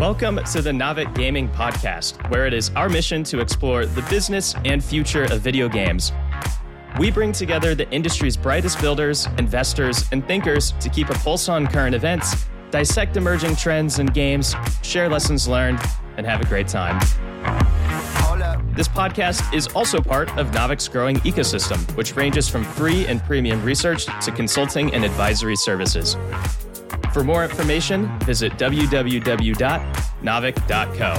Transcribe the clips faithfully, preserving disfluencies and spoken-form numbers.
Welcome to the Naavik Gaming Podcast, where it is our mission to explore the business and future of video games. We bring together the industry's brightest builders, investors, and thinkers to keep a pulse on current events, dissect emerging trends in games, share lessons learned, and have a great time. This podcast is also part of Naavik's growing ecosystem, which ranges from free and premium research to consulting and advisory services. For more information, visit w w w dot naavik dot co.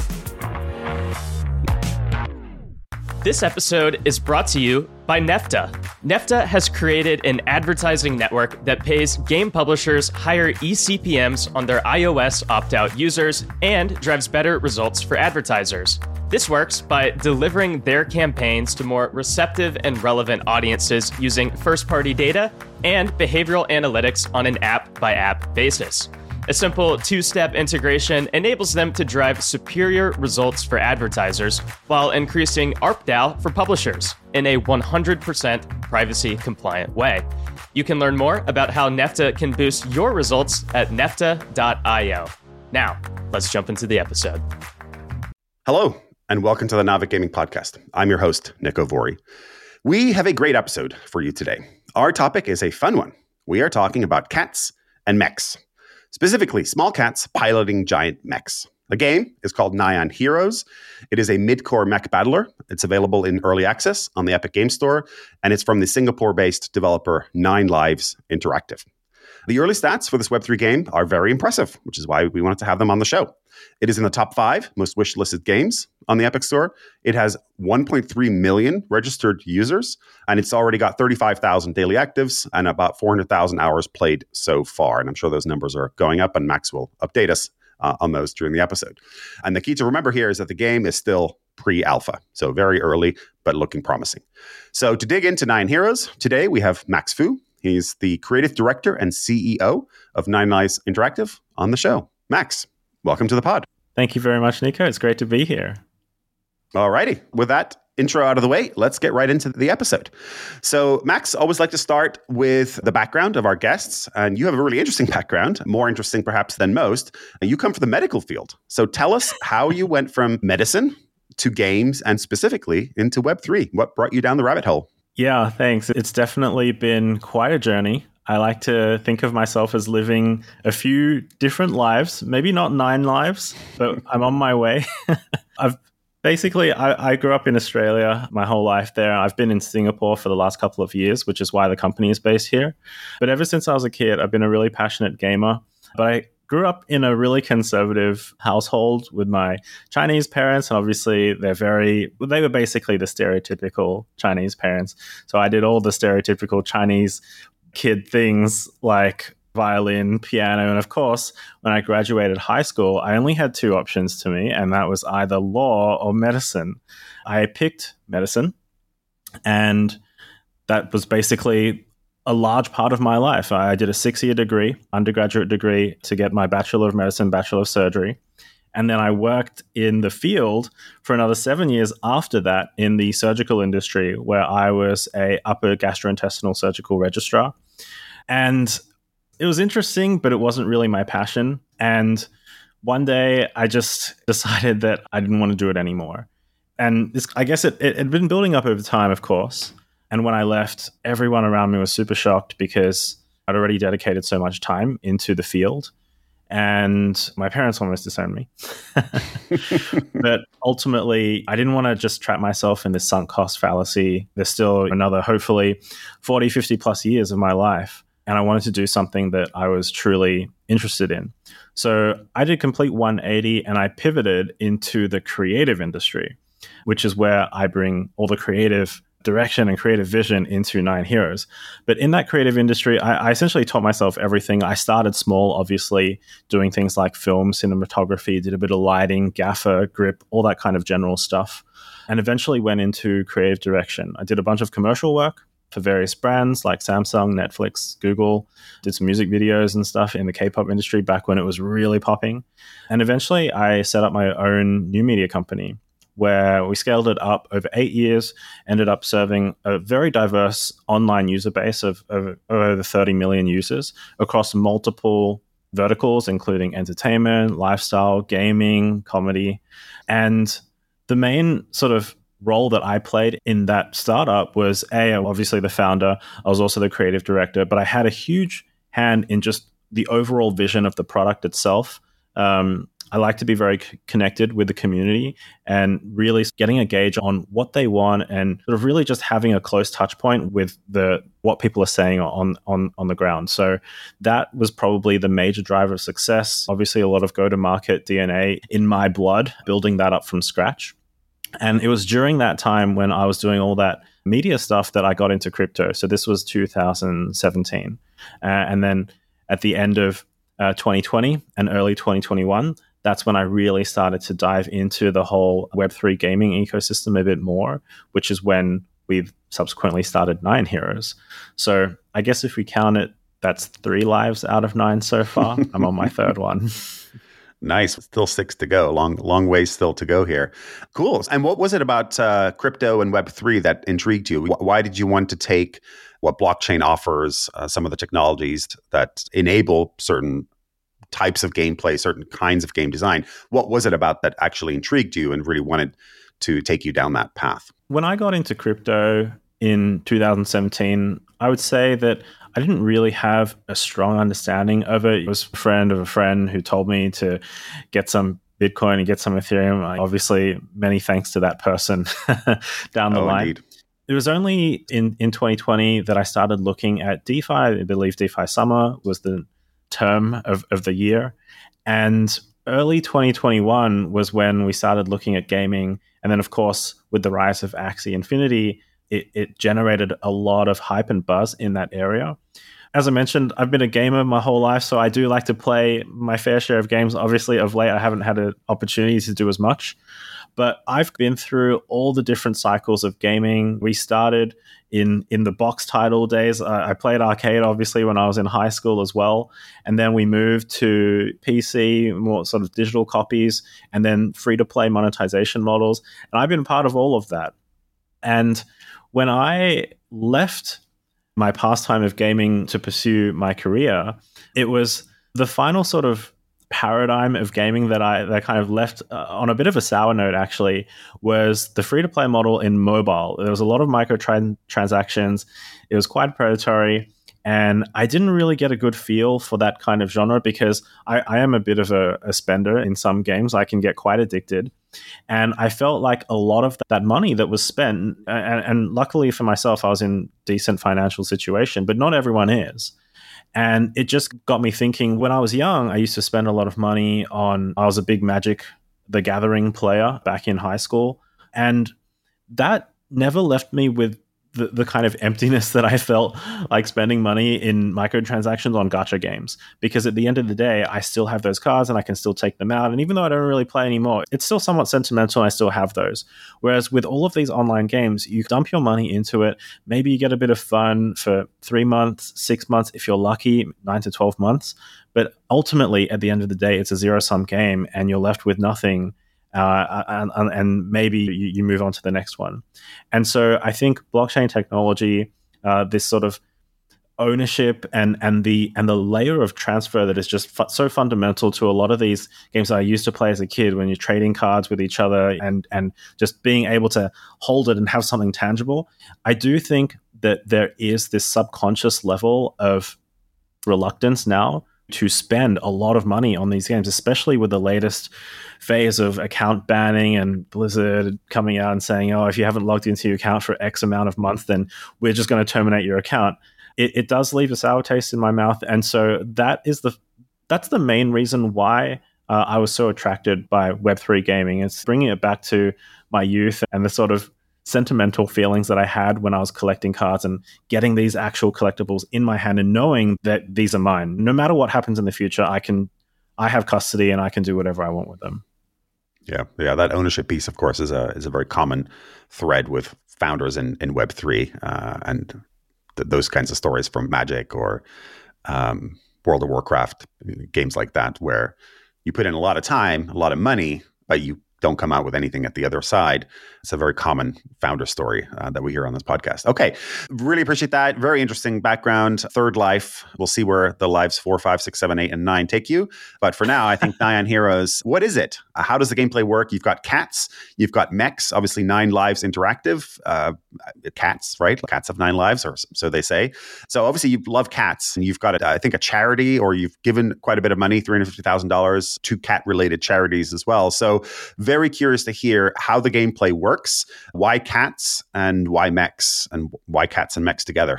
This episode is brought to you by Nefta. Nefta has created an advertising network that pays game publishers higher E C P Ms on their iOS opt-out users and drives better results for advertisers. This works by delivering their campaigns to more receptive and relevant audiences using first-party data and behavioral analytics on an app-by-app basis. A simple two-step integration enables them to drive superior results for advertisers while increasing A R P D A U for publishers in a one hundred percent privacy-compliant way. You can learn more about how Nefta can boost your results at nefta dot io. Now, let's jump into the episode. Hello, and welcome to the Naavik Gaming Podcast. I'm your host, Nico Vori. We have a great episode for you today. Our topic is a fun one. We are talking about cats and mechs. Specifically, small cats piloting giant mechs. The game is called Nine Heroes. It is a mid-core mech battler. It's available in early access on the Epic Game Store, and it's from the Singapore-based developer Nine Lives Interactive. The early stats for this Web three game are very impressive, which is why we wanted to have them on the show. It is in the top five most wish-listed games on the Epic Store. It has one point three million registered users, and it's already got thirty-five thousand daily actives and about four hundred thousand hours played so far. And I'm sure those numbers are going up, and Max will update us uh, on those during the episode. And the key to remember here is that the game is still pre-alpha, so very early, but looking promising. So to dig into Nine Heroes, today we have Max Fu. He's the creative director and C E O of Nine Lives Interactive on the show. Max, welcome to the pod. Thank you very much, Nico. It's great to be here. All righty. With that intro out of the way, let's get right into the episode. So, Max, always like to start with the background of our guests. And you have a really interesting background, more interesting perhaps than most. You come from the medical field. So tell us how you went from medicine to games and specifically into Web three. What brought you down the rabbit hole? Yeah, thanks. It's definitely been quite a journey. I like to think of myself as living a few different lives, maybe not nine lives, but I'm on my way. I've basically, I, I grew up in Australia my whole life there. I've been in Singapore for the last couple of years, which is why the company is based here. But ever since I was a kid, I've been a really passionate gamer. But I grew up in a really conservative household with my Chinese parents. And obviously, they're very, they were basically the stereotypical Chinese parents. So I did all the stereotypical Chinese kid things like violin, piano. And of course, when I graduated high school, I only had two options to me, and that was either law or medicine. I picked medicine, and that was basically a large part of my life. I did a six-year degree, undergraduate degree, to get my Bachelor of Medicine, Bachelor of Surgery. And then I worked in the field for another seven years after that in the surgical industry, where I was a upper gastrointestinal surgical registrar. And it was interesting, but it wasn't really my passion. And one day I just decided that I didn't want to do it anymore. And this, I guess it, it had been building up over time, of course. And when I left, everyone around me was super shocked because I'd already dedicated so much time into the field. And my parents almost disowned me. But ultimately, I didn't want to just trap myself in this sunk cost fallacy. There's still another, hopefully, forty, fifty plus years of my life. And I wanted to do something that I was truly interested in. So I did complete one eighty and I pivoted into the creative industry, which is where I bring all the creative direction and creative vision into Nine Heroes. But in that creative industry, I, I essentially taught myself everything. I started small, obviously, doing things like film, cinematography, did a bit of lighting, gaffer, grip, all that kind of general stuff, and eventually went into creative direction. I did a bunch of commercial work for various brands like Samsung, Netflix, Google, did some music videos and stuff in the K-pop industry back when it was really popping. And eventually I set up my own new media company where we scaled it up over eight years, ended up serving a very diverse online user base of, of over thirty million users across multiple verticals, including entertainment, lifestyle, gaming, comedy. And the main sort of role that I played in that startup was, A, obviously the founder. I was also the creative director, but I had a huge hand in just the overall vision of the product itself. Um, I like to be very c- connected with the community and really getting a gauge on what they want and sort of really just having a close touch point with the what people are saying on, on, on the ground. So that was probably the major driver of success. Obviously, a lot of go-to-market D N A in my blood, building that up from scratch. And it was during that time when I was doing all that media stuff that I got into crypto. So this was two thousand seventeen. Uh, and then at the end of uh, twenty twenty and early twenty twenty-one, that's when I really started to dive into the whole Web three gaming ecosystem a bit more, which is when we've subsequently started Nine Heroes. So I guess if we count it, that's three lives out of nine so far. I'm on my third one. Nice. Still six to go. Long, long ways still to go here. Cool. And what was it about uh, crypto and Web three that intrigued you? Why did you want to take what blockchain offers, uh, some of the technologies that enable certain types of gameplay, certain kinds of game design? What was it about that actually intrigued you and really wanted to take you down that path? When I got into crypto in two thousand seventeen, I would say that I didn't really have a strong understanding of it. It was a friend of a friend who told me to get some Bitcoin and get some Ethereum. I, obviously, many thanks to that person down the oh, line. Indeed. It was only in, in twenty twenty that I started looking at DeFi. I believe DeFi Summer was the term of, of the year. And early twenty twenty-one was when we started looking at gaming. And then, of course, with the rise of Axie Infinity, it, it generated a lot of hype and buzz in that area. As I mentioned, I've been a gamer my whole life, so I do like to play my fair share of games. Obviously, of late, I haven't had an opportunity to do as much. But I've been through all the different cycles of gaming. We started in in the box title days. I, I played arcade, obviously, when I was in high school as well. And then we moved to P C, more sort of digital copies, and then free-to-play monetization models. And I've been part of all of that. And when I left my pastime of gaming to pursue my career, it was the final sort of paradigm of gaming that I that kind of left uh, on a bit of a sour note, actually, was the free-to-play model in mobile. There was a lot of microtransactions. It was quite predatory, and I didn't really get a good feel for that kind of genre because I, I am a bit of a, a spender in some games. I can get quite addicted. And I felt like a lot of that money that was spent, and, and luckily for myself, I was in a decent financial situation, but not everyone is. And it just got me thinking, when I was young, I used to spend a lot of money on, I was a big Magic the Gathering player back in high school. And that never left me with the, the kind of emptiness that I felt like spending money in microtransactions on gacha games. Because at the end of the day, I still have those cards and I can still take them out. And even though I don't really play anymore, it's still somewhat sentimental and I still have those. Whereas with all of these online games, you dump your money into it. Maybe you get a bit of fun for three months, six months, if you're lucky, nine to twelve months. But ultimately, at the end of the day, it's a zero-sum game and you're left with nothing. Uh, and, and maybe you, you move on to the next one. And so I think blockchain technology, uh, this sort of ownership and and the and the layer of transfer that is just fu- so fundamental to a lot of these games that I used to play as a kid, when you're trading cards with each other and and just being able to hold it and have something tangible. I do think that there is this subconscious level of reluctance now to spend a lot of money on these games, especially with the latest phase of account banning and Blizzard coming out and saying, oh, if you haven't logged into your account for X amount of months, then we're just going to terminate your account. It, it does leave a sour taste in my mouth. And so that is the that's the main reason why uh, I was so attracted by Web three gaming. It's bringing it back to my youth and the sort of sentimental feelings that I had when I was collecting cards and getting these actual collectibles in my hand and knowing that these are mine. No matter what happens in the future, I can, I have custody and I can do whatever I want with them. Yeah, yeah. That ownership piece, of course, is a is a very common thread with founders in, in Web three uh, and th- those kinds of stories from Magic or um, World of Warcraft, games like that, where you put in a lot of time, a lot of money, but you don't come out with anything at the other side. It's a very common founder story uh, that we hear on this podcast. Okay, really appreciate that. Very interesting background. Third Life. We'll see where the lives four, five, six, seven, eight, and nine take you. But for now, I think Nine Heroes, what is it? Uh, how does the gameplay work? You've got cats. You've got mechs. Obviously, Nine Lives Interactive. Uh, cats, right? Cats have nine lives, or so they say. So obviously, you love cats, and you've got, a, I think, a charity, or you've given quite a bit of money, three hundred fifty thousand dollars, to cat-related charities as well. So very curious to hear how the gameplay works, why cats, and why mechs, and why cats and mechs together.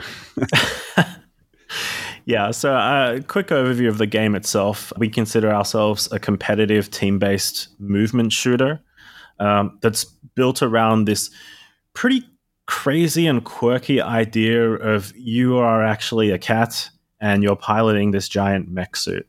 Yeah, so a uh, quick overview of the game itself. We consider ourselves a competitive team-based movement shooter um, that's built around this pretty crazy and quirky idea of you are actually a cat and you're piloting this giant mech suit.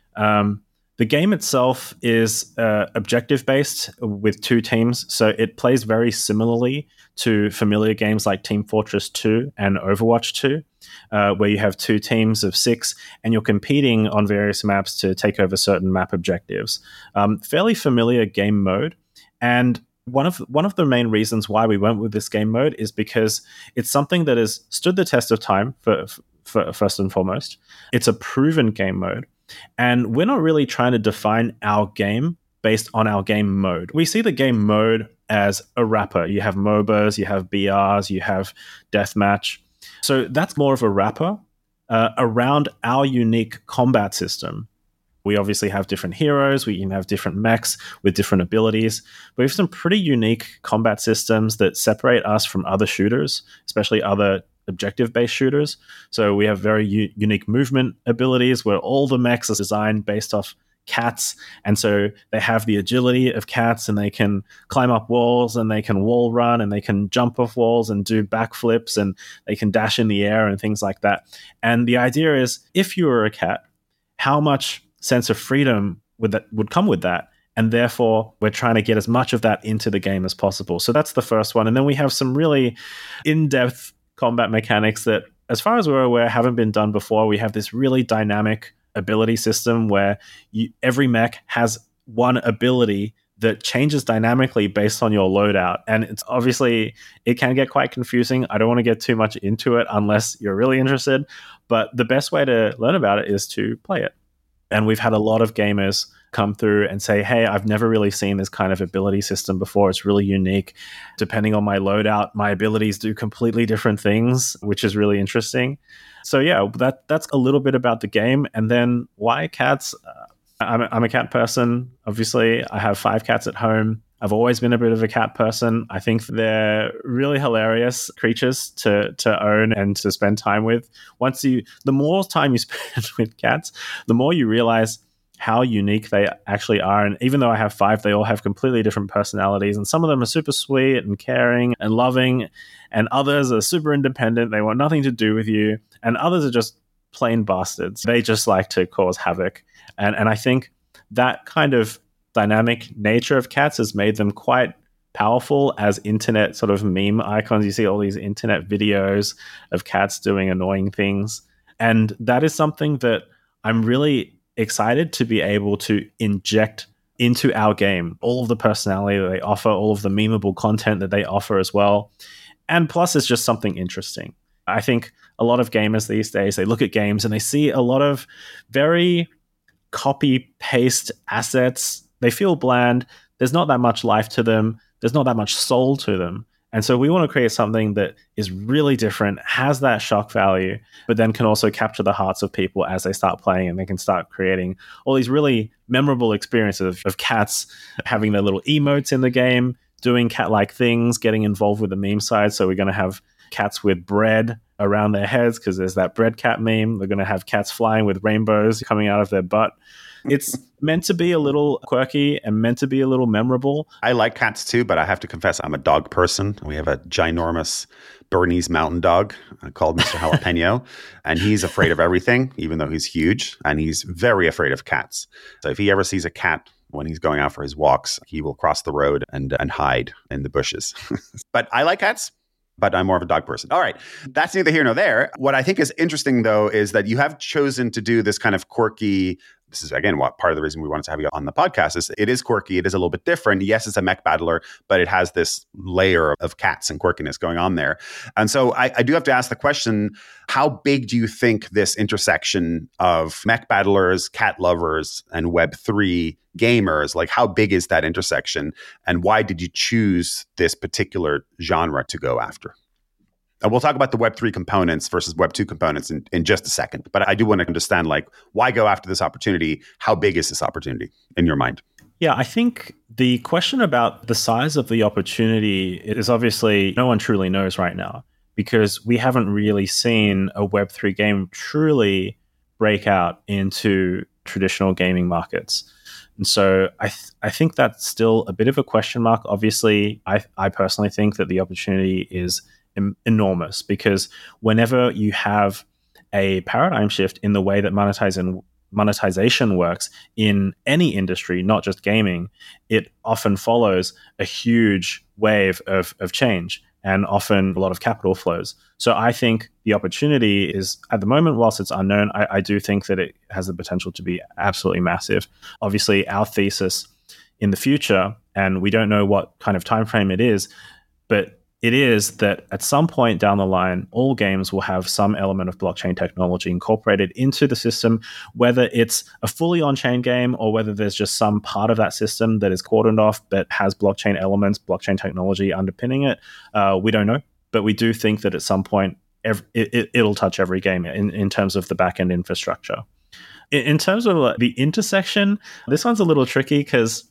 Um, the game itself is uh, objective-based with two teams, so it plays very similarly to familiar games like Team Fortress two and Overwatch two, uh, where you have two teams of six and you're competing on various maps to take over certain map objectives. Um, fairly familiar game mode, and One of one of the main reasons why we went with this game mode is because it's something that has stood the test of time, for, for first and foremost. It's a proven game mode, and we're not really trying to define our game based on our game mode. We see the game mode as a wrapper. You have M O B As, you have B Rs, you have deathmatch. So that's more of a wrapper uh, around our unique combat system. We obviously have different heroes. We can have different mechs with different abilities. But we have some pretty unique combat systems that separate us from other shooters, especially other objective-based shooters. So we have very u- unique movement abilities where all the mechs are designed based off cats. And so they have the agility of cats, and they can climb up walls, and they can wall run, and they can jump off walls and do backflips, and they can dash in the air and things like that. And the idea is, if you were a cat, how much sense of freedom would that would come with that, and therefore we're trying to get as much of that into the game as possible. So that's the first one, and then we have some really in-depth combat mechanics that, as far as we're aware, haven't been done before. We have this really dynamic ability system where you, every mech has one ability that changes dynamically based on your loadout, and it's obviously it can get quite confusing. I don't want to get too much into it unless you're really interested, but the best way to learn about it is to play it. And we've had a lot of gamers come through and say, hey, I've never really seen this kind of ability system before. It's really unique. Depending on my loadout, my abilities do completely different things, which is really interesting. So yeah, that that's a little bit about the game. And then why cats? Uh, I'm, a, I'm a cat person, obviously. I have five cats at home. I've always been a bit of a cat person. I think they're really hilarious creatures to to own and to spend time with. Once you, the more time you spend with cats, the more you realize how unique they actually are. And even though I have five, they all have completely different personalities. And some of them are super sweet and caring and loving, and others are super independent. They want nothing to do with you. And others are just plain bastards. They just like to cause havoc. And and I think that kind of dynamic nature of cats has made them quite powerful as internet sort of meme icons. You see all these internet videos of cats doing annoying things. And that is something that I'm really excited to be able to inject into our game. All of the personality that they offer, all of the memeable content that they offer as well. And plus, it's just something interesting. I think a lot of gamers these days, they look at games and they see a lot of very copy-paste assets. They feel bland. There's not that much life to them. There's not that much soul to them. And so we want to create something that is really different, has that shock value, but then can also capture the hearts of people as they start playing, and they can start creating all these really memorable experiences of, of cats having their little emotes in the game, doing cat-like things, getting involved with the meme side. So we're going to have cats with bread around their heads because there's that bread cat meme. They're going to have cats flying with rainbows coming out of their butt. It's meant to be a little quirky and meant to be a little memorable. I like cats too, but I have to confess I'm a dog person. We have a ginormous Bernese mountain dog called Mister Jalapeno, and he's afraid of everything, even though he's huge, and he's very afraid of cats. So if he ever sees a cat when he's going out for his walks, he will cross the road and, and hide in the bushes. But I like cats. But I'm more of a dog person. All right. That's neither here nor there. What I think is interesting, though, is that you have chosen to do this kind of quirky this is, again, what part of the reason we wanted to have you on the podcast is it is quirky. It is a little bit different. Yes, it's a mech battler, but it has this layer of cats and quirkiness going on there. And so I, I do have to ask the question, how big do you think this intersection of mech battlers, cat lovers, and Web three gamers, like how big is that intersection? And why did you choose this particular genre to go after? And we'll talk about the Web three components versus Web two components in, in just a second. But I do want to understand, like, why go after this opportunity? How big is this opportunity in your mind? Yeah, I think the question about the size of the opportunity is obviously no one truly knows right now, because we haven't really seen a Web three game truly break out into traditional gaming markets. And so I th- I think that's still a bit of a question mark. Obviously, I, I personally think that the opportunity is enormous, because whenever you have a paradigm shift in the way that monetization monetization works in any industry, not just gaming, it often follows a huge wave of, of change and often a lot of capital flows. So I think the opportunity is, at the moment, whilst it's unknown, I, I do think that it has the potential to be absolutely massive. Obviously, our thesis in the future, and we don't know what kind of time frame it is, but it is that at some point down the line, all games will have some element of blockchain technology incorporated into the system, whether it's a fully on-chain game or whether there's just some part of that system that is cordoned off but has blockchain elements, blockchain technology underpinning it. Uh, we don't know, but we do think that at some point every, it, it'll touch every game in, in terms of the back-end infrastructure. In, in terms of the intersection, this one's a little tricky because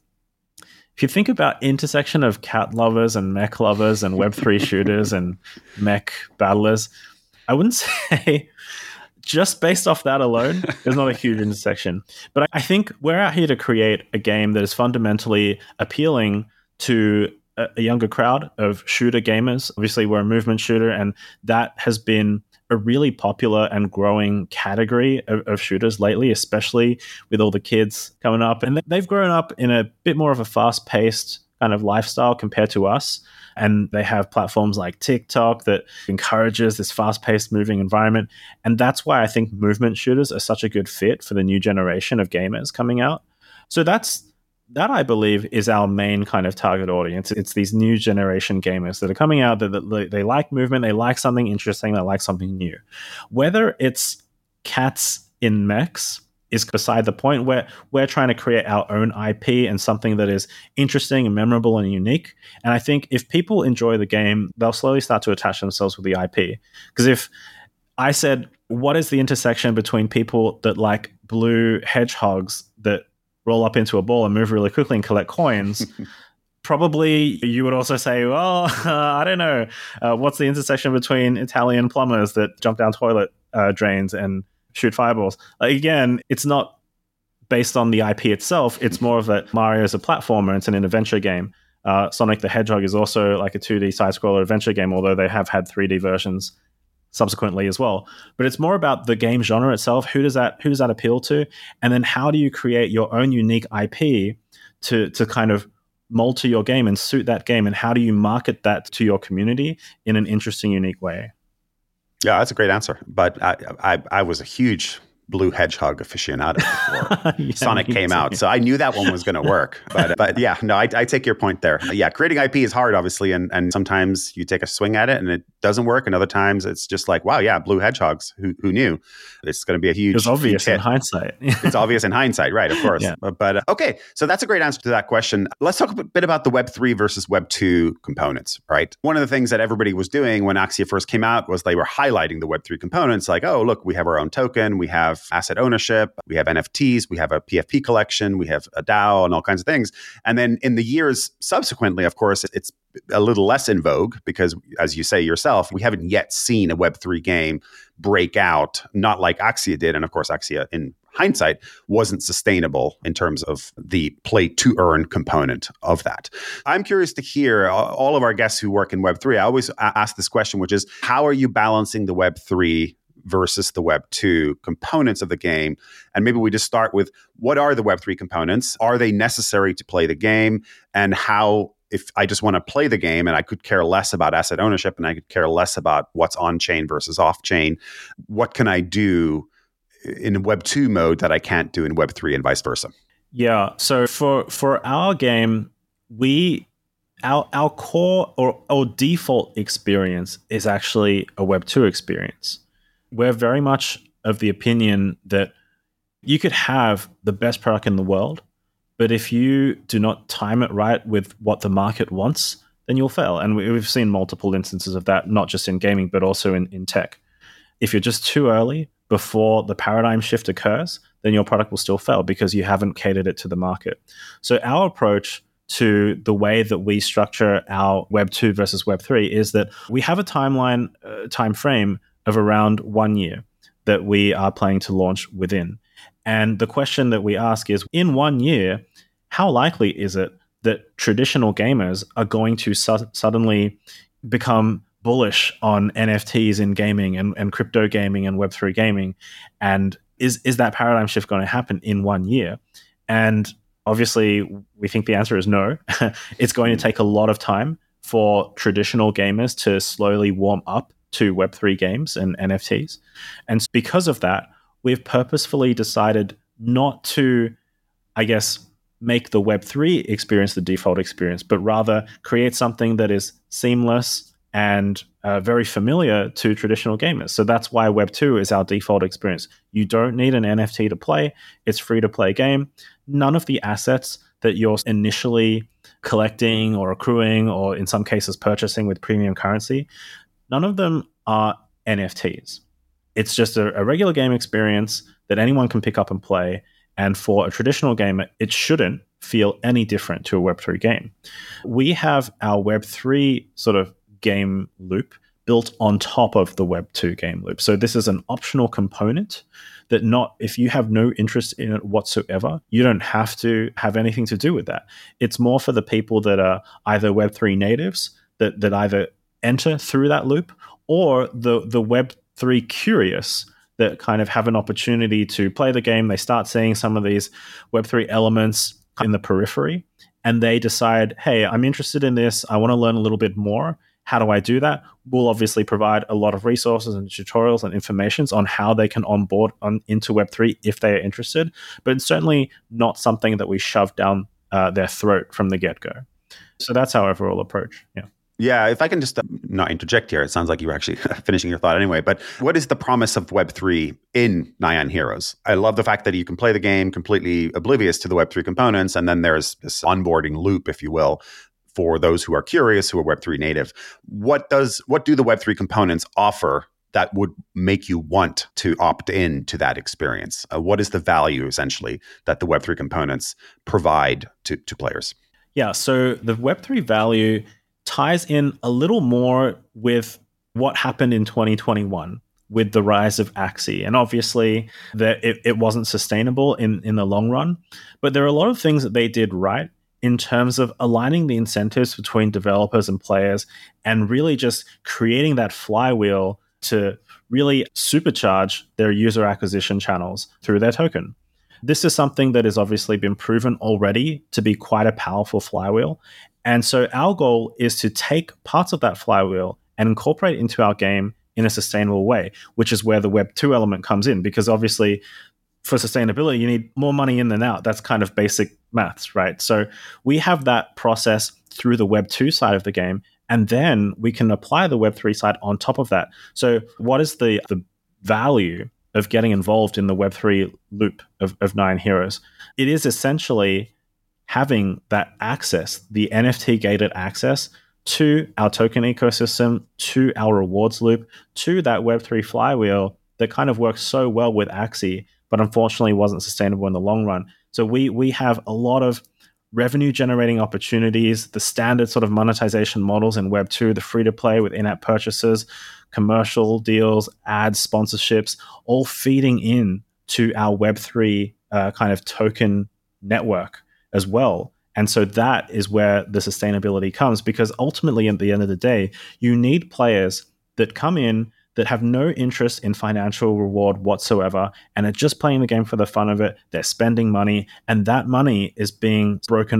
if you think about intersection of cat lovers and mech lovers and Web three shooters and mech battlers, I wouldn't say just based off that alone, there's not a huge intersection. But I think we're out here to create a game that is fundamentally appealing to a, a younger crowd of shooter gamers. Obviously, we're a movement shooter, and that has been a really popular and growing category of, of shooters lately, especially with all the kids coming up. And they've grown up in a bit more of a fast-paced kind of lifestyle compared to us. And they have platforms like TikTok that encourages this fast-paced moving environment. And that's why I think movement shooters are such a good fit for the new generation of gamers coming out. So that's That, I believe, is our main kind of target audience. It's these new generation gamers that are coming out that, that they like movement, they like something interesting, they like something new. Whether it's cats in mechs is beside the point. Where we're trying to create our own I P and something that is interesting and memorable and unique. And I think if people enjoy the game, they'll slowly start to attach themselves with the I P. Because if I said, what is the intersection between people that like blue hedgehogs that roll up into a ball and move really quickly and collect coins, probably you would also say, well, uh, I don't know, uh, what's the intersection between Italian plumbers that jump down toilet uh, drains and shoot fireballs? Like, again, it's not based on the I P itself. It's more of that Mario is a platformer. It's an adventure game. Uh, Sonic the Hedgehog is also like a two D side-scroller adventure game, although they have had three D versions subsequently as well. But it's more about the game genre itself. Who does that who does that appeal to? And then how do you create your own unique I P to to kind of mold to your game and suit that game? And how do you market that to your community in an interesting, unique way? Yeah, that's a great answer. But I I, I was a huge blue hedgehog aficionado before yeah, Sonic came too. out. So I knew that one was going to work. But but yeah, no, I, I take your point there. Yeah, creating I P is hard, obviously. And, and sometimes you take a swing at it and it doesn't work. And other times it's just like, wow, yeah, blue hedgehogs. Who who knew? It's going to be a huge It's obvious huge in hindsight. It's obvious in hindsight, right, of course. Yeah. But, but uh, okay, so that's a great answer to that question. Let's talk a bit about the Web three versus Web two components, right? One of the things that everybody was doing when Axia first came out was they were highlighting the Web three components like, oh, look, we have our own token, we have asset ownership, we have N F Ts, we have a P F P collection, we have a DAO and all kinds of things. And then in the years subsequently, of course, it's a little less in vogue because, as you say yourself, we haven't yet seen a Web three game break out, not like Axia did. And of course, Axia, in hindsight, wasn't sustainable in terms of the play to earn component of that. I'm curious to hear all of our guests who work in Web three. I always ask this question, which is, how are you balancing the Web three versus the Web two components of the game? And maybe we just start with, what are the Web three components? Are they necessary to play the game? And how, if I just want to play the game and I could care less about asset ownership and I could care less about what's on chain versus off chain, what can I do in Web two mode that I can't do in Web three and vice versa? Yeah. So for for our game, we our our core or, or default experience is actually a Web two experience. We're very much of the opinion that you could have the best product in the world, but if you do not time it right with what the market wants, then you'll fail. And we've seen multiple instances of that, not just in gaming, but also in, in tech. If you're just too early before the paradigm shift occurs, then your product will still fail because you haven't catered it to the market. So our approach to the way that we structure our Web two versus Web three is that we have a timeline, uh, time frame of around one year that we are planning to launch within. And the question that we ask is, in one year, how likely is it that traditional gamers are going to su- suddenly become bullish on N F Ts in gaming and, and crypto gaming and Web three gaming? And is, is that paradigm shift going to happen in one year? And obviously, we think the answer is no. It's going to take a lot of time for traditional gamers to slowly warm up to Web three games and N F Ts. And because of that, we've purposefully decided not to, I guess, make the Web three experience the default experience, but rather create something that is seamless and uh, very familiar to traditional gamers. So that's why Web two is our default experience. You don't need an N F T to play. It's free to play game. None of the assets that you're initially collecting or accruing, or in some cases purchasing with premium currency, none of them are N F Ts. It's just a, a regular game experience that anyone can pick up and play. And for a traditional gamer, it shouldn't feel any different to a Web three game. We have our Web three sort of game loop built on top of the Web two game loop. So this is an optional component that not, if you have no interest in it whatsoever, you don't have to have anything to do with that. It's more for the people that are either Web three natives that, that either enter through that loop, or the, the Web three curious that kind of have an opportunity to play the game. They start seeing some of these Web three elements in the periphery, and they decide, hey, I'm interested in this. I want to learn a little bit more. How do I do that? We'll obviously provide a lot of resources and tutorials and information on how they can onboard on into Web three if they are interested, but it's certainly not something that we shove down uh, their throat from the get-go. So that's our overall approach. Yeah. Yeah, if I can just uh, not interject here, it sounds like you were actually finishing your thought anyway, but what is the promise of Web three in Nyan Heroes? I love the fact that you can play the game completely oblivious to the Web three components, and then there's this onboarding loop, if you will, for those who are curious, who are Web three native. What does what do the Web three components offer that would make you want to opt in to that experience? Uh, what is the value, essentially, that the Web three components provide to, to players? Yeah, so the Web three value ties in a little more with what happened in twenty twenty-one with the rise of Axie. And obviously, that it, it wasn't sustainable in, in the long run. But there are a lot of things that they did right in terms of aligning the incentives between developers and players, and really just creating that flywheel to really supercharge their user acquisition channels through their token. This is something that has obviously been proven already to be quite a powerful flywheel. And so our goal is to take parts of that flywheel and incorporate into our game in a sustainable way, which is where the Web two element comes in. Because obviously, for sustainability, you need more money in than out. That's kind of basic maths, right? So we have that process through the Web two side of the game, and then we can apply the Web three side on top of that. So what is the, the value of getting involved in the Web three loop of, of Nyan Heroes? It is essentially having that access, the N F T-gated access to our token ecosystem, to our rewards loop, to that Web three flywheel that kind of works so well with Axie, but unfortunately wasn't sustainable in the long run. So we we have a lot of revenue-generating opportunities, the standard sort of monetization models in Web two, the free-to-play with in-app purchases, commercial deals, ads, sponsorships, all feeding in to our Web three uh, kind of token network as well. And so that is where the sustainability comes, because ultimately at the end of the day, you need players that come in that have no interest in financial reward whatsoever and are just playing the game for the fun of it. They're spending money, and that money is being broken up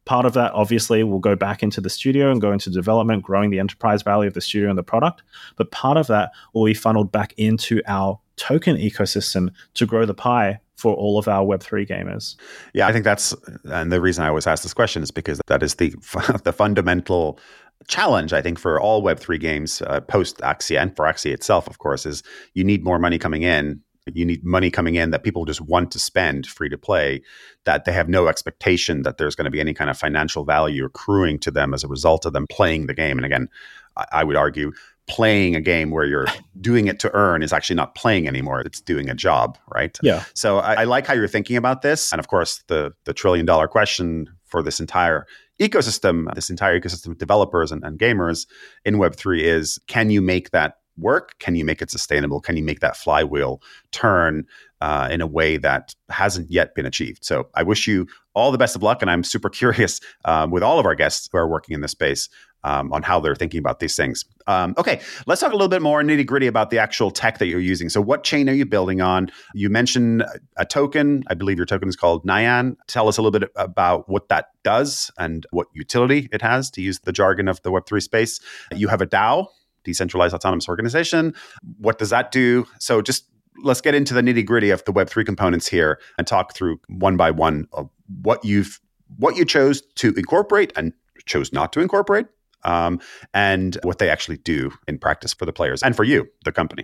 Part of that, obviously, will go back into the studio and go into development, growing the enterprise value of the studio and the product. But part of that will be funneled back into our token ecosystem to grow the pie for all of our Web three gamers. Yeah, I think that's, and the reason I always ask this question is because that is the the fundamental challenge, I think, for all Web three games uh, post Axie, and for Axie itself, of course, is you need more money coming in. You need money coming in that people just want to spend free to play, that they have no expectation that there's going to be any kind of financial value accruing to them as a result of them playing the game. And again, I, I would argue playing a game where you're doing it to earn is actually not playing anymore. It's doing a job, right? Yeah. So I, I like how you're thinking about this. And of course, the the trillion dollar question for this entire ecosystem, this entire ecosystem of developers and, and gamers in Web three is, can you make that work? Can you make it sustainable? Can you make that flywheel turn uh, in a way that hasn't yet been achieved? So I wish you all the best of luck. And I'm super curious um, with all of our guests who are working in this space um, on how they're thinking about these things. Um, okay, let's talk a little bit more nitty gritty about the actual tech that you're using. So what chain are you building on? You mentioned a token. I believe your token is called Nyan. Tell us a little bit about what that does and what utility it has, to use the jargon of the Web three space. You have a DAO, Decentralized Autonomous Organization. What does that do? So just let's get into the nitty gritty of the Web three components here and talk through one by one of what you've what you chose to incorporate and chose not to incorporate, um, and what they actually do in practice for the players and for you, the company.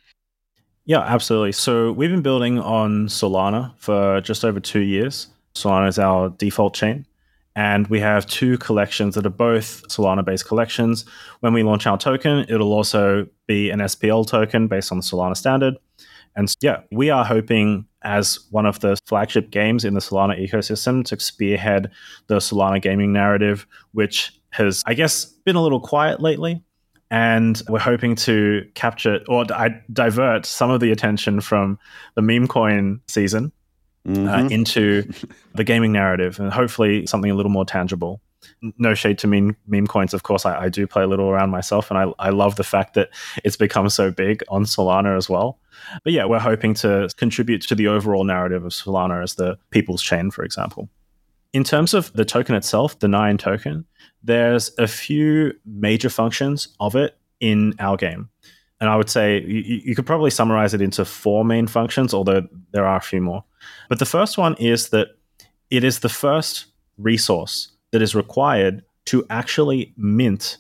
Yeah, absolutely. So we've been building on Solana for just over two years. Solana is our default chain. And we have two collections that are both Solana-based collections. When we launch our token, it'll also be an S P L token based on the Solana standard. And yeah, we are hoping, as one of the flagship games in the Solana ecosystem, to spearhead the Solana gaming narrative, which has, I guess, been a little quiet lately. And we're hoping to capture or di- divert some of the attention from the meme coin season mm-hmm. uh, into the gaming narrative, and hopefully something a little more tangible. No shade to meme, meme coins, of course. I, I do play a little around myself, and I, I love the fact that it's become so big on Solana as well. But yeah, we're hoping to contribute to the overall narrative of Solana as the people's chain, for example. In terms of the token itself, the Nyan token, there's a few major functions of it in our game. And I would say you, you could probably summarize it into four main functions, although there are a few more. But the first one is that it is the first resource that is required to actually mint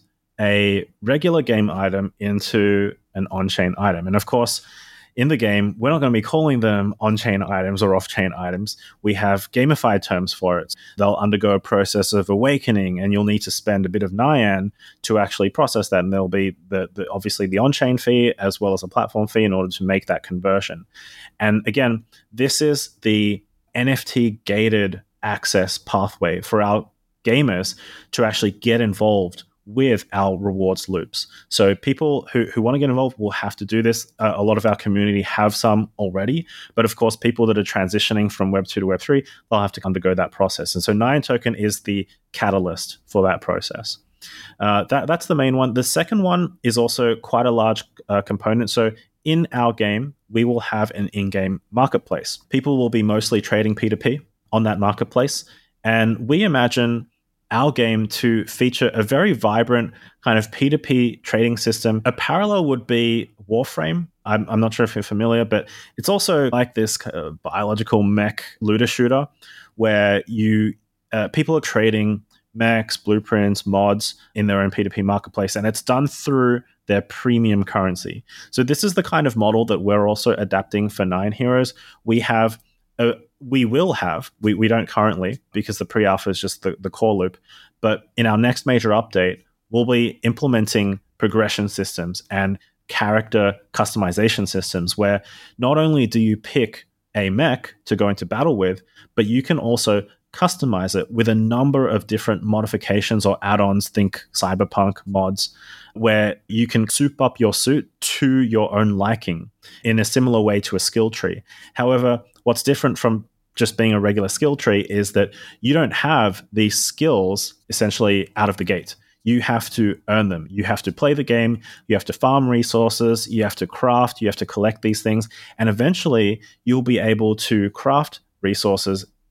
a regular game item into an on-chain item. And of course, in the game, we're not going to be calling them on-chain items or off-chain items. We have gamified terms for it. They'll undergo a process of awakening, and you'll need to spend a bit of Nyan to actually process that. And there'll be the, the obviously the on-chain fee as well as a platform fee in order to make that conversion. And again, this is the N F T-gated access pathway for our gamers to actually get involved with our rewards loops. So people who, who want to get involved will have to do this. Uh, a lot of our community have some already, but of course, people that are transitioning from Web two to Web three, they'll have to undergo that process. And so Nyan token is the catalyst for that process. Uh, that, that's the main one. The second one is also quite a large uh, component. So in our game, we will have an in-game marketplace. People will be mostly trading P two P on that marketplace. And we imagine our game to feature a very vibrant kind of P two P trading system. A parallel would be Warframe. I'm, I'm not sure if you're familiar, but it's also like this kind of biological mech looter shooter where you uh, people are trading mechs, blueprints, mods in their own P two P marketplace, and it's done through their premium currency. So this is the kind of model that we're also adapting for Nine Heroes. We have a We will have, we, we don't currently because the pre-alpha is just the, the core loop, but in our next major update, we'll be implementing progression systems and character customization systems where not only do you pick a mech to go into battle with, but you can also customize it with a number of different modifications or add-ons, think cyberpunk mods, where you can soup up your suit to your own liking in a similar way to a skill tree. However, what's different from just being a regular skill tree is that you don't have these skills essentially out of the gate. You have to earn them. You have to play the game. You have to farm resources. You have to craft. You have to collect these things. And eventually, you'll be able to craft resources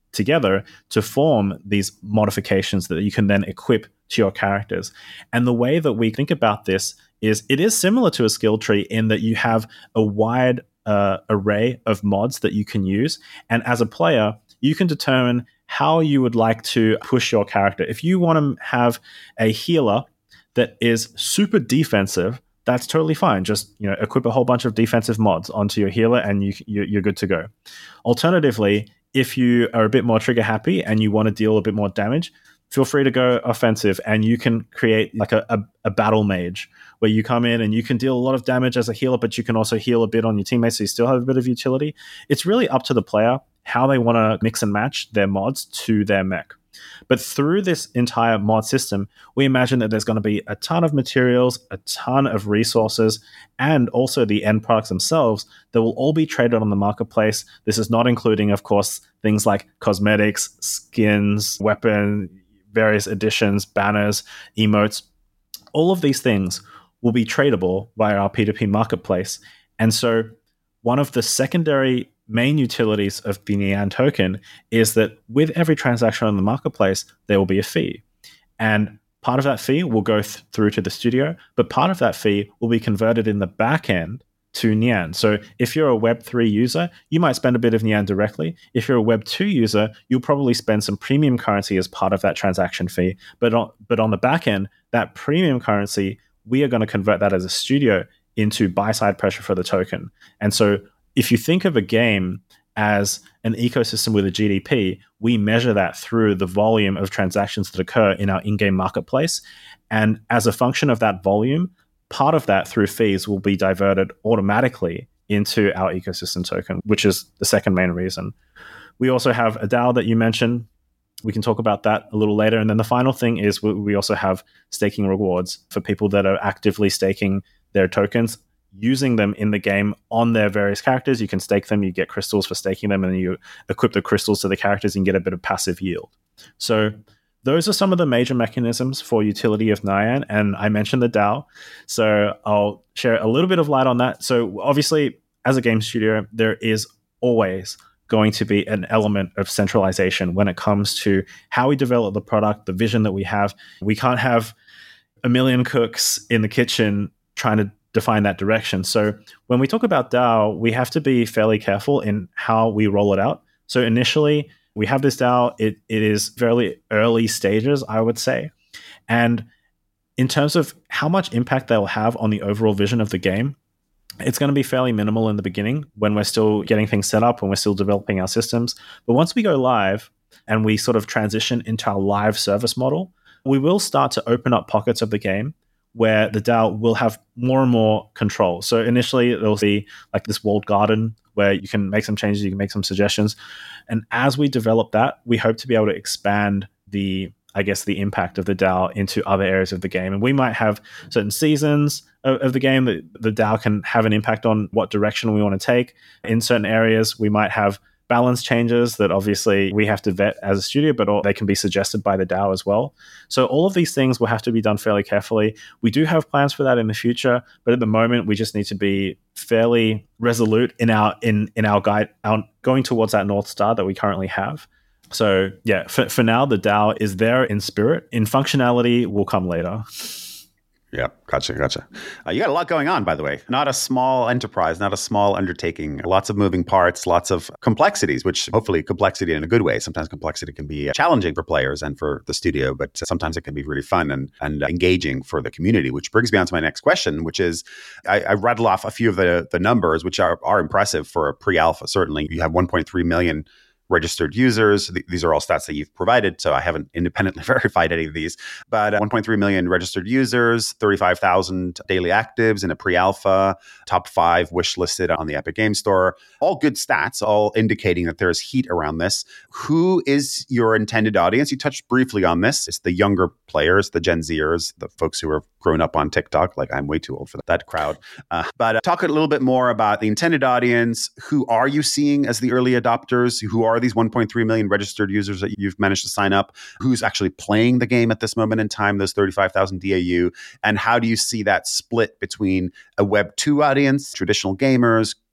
together to form these modifications that you can then equip to your characters. And the way that we think about this is it is similar to a skill tree in that you have a wide uh, array of mods that you can use. And as a player, you can determine how you would like to push your character. If you want to have a healer that is super defensive, that's totally fine. Just, you know, equip a whole bunch of defensive mods onto your healer and you, you're good to go. Alternatively, if you are a bit more trigger happy and you want to deal a bit more damage, feel free to go offensive, and you can create like a, a, a battle mage where you come in and you can deal a lot of damage as a healer, but you can also heal a bit on your teammates, so you still have a bit of utility. It's really up to the player how they want to mix and match their mods to their mech. But through this entire mod system, we imagine that there's going to be a ton of materials, a ton of resources, and also the end products themselves that will all be traded on the marketplace. This is not including, of course, things like cosmetics, skins, weapon, various additions, banners, emotes. All of these things will be tradable via our P two P marketplace. And so one of the secondary main utilities of the Nian token is that with every transaction on the marketplace, there will be a fee. And part of that fee will go th- through to the studio, but part of that fee will be converted in the back end to Nian. So if you're a Web three user, you might spend a bit of Nian directly. If you're a Web two user, you'll probably spend some premium currency as part of that transaction fee. But on, but on the back end, that premium currency, we are going to convert that as a studio into buy-side pressure for the token. And so if you think of a game as an ecosystem with a G D P, we measure that through the volume of transactions that occur in our in-game marketplace. And as a function of that volume, part of that through fees will be diverted automatically into our ecosystem token, which is the second main reason. We also have a DAO that you mentioned. We can talk about that a little later. And then the final thing is we also have staking rewards for people that are actively staking their tokens, using them in the game on their various characters. You can stake them, you get crystals for staking them, and then you equip the crystals to the characters and get a bit of passive yield. So those are some of the major mechanisms for utility of Nian, and I mentioned the DAO, so I'll share a little bit of light on that. So obviously, as a game studio, there is always going to be an element of centralization when it comes to how we develop the product, the vision that we have. We can't have a million cooks in the kitchen trying to define that direction. So when we talk about DAO, we have to be fairly careful in how we roll it out. So initially, we have this DAO. It, it is very early stages, I would say. And in terms of how much impact they'll have on the overall vision of the game, it's going to be fairly minimal in the beginning when we're still getting things set up, when we're still developing our systems. But once we go live and we sort of transition into our live service model, we will start to open up pockets of the game where the DAO will have more and more control. So initially, there'll be like this walled garden where you can make some changes, you can make some suggestions. And as we develop that, we hope to be able to expand the, I guess, the impact of the DAO into other areas of the game. And we might have certain seasons of, of the game that the DAO can have an impact on what direction we want to take. In certain areas, we might have balance changes that obviously we have to vet as a studio, but all, they can be suggested by the DAO as well. So all of these things will have to be done fairly carefully. We do have plans for that in the future, but at the moment we just need to be fairly resolute in our in in our guide, our, going towards that North Star that we currently have. So yeah, for, for now, the DAO is there in spirit. In functionality will come later. Yeah, gotcha, gotcha. Uh, you got a lot going on, by the way. Not a small enterprise, not a small undertaking. Lots of moving parts, lots of complexities, which hopefully complexity in a good way. Sometimes complexity can be challenging for players and for the studio, but sometimes it can be really fun and, and engaging for the community, which brings me on to my next question, which is, I, I rattle off a few of the, the numbers, which are, are impressive for a pre-alpha. Certainly, you have one point three million registered users. Th- these are all stats that you've provided, so I haven't independently verified any of these. But uh, one point three million registered users, thirty-five thousand daily actives in a pre-alpha, top five wish listed on the Epic Game Store. All good stats, all indicating that there's heat around this. Who is your intended audience? You touched briefly on this. It's the younger players, the Gen Zers, the folks who are grown up on TikTok. Like, I'm way too old for that crowd. Uh, but uh, talk a little bit more about the intended audience. Who are you seeing as the early adopters? Who are these one point three million registered users that you've managed to sign up? Who's actually playing the game at this moment in time, those thirty-five thousand D A U? And how do you see that split between a Web two audience, traditional gamers,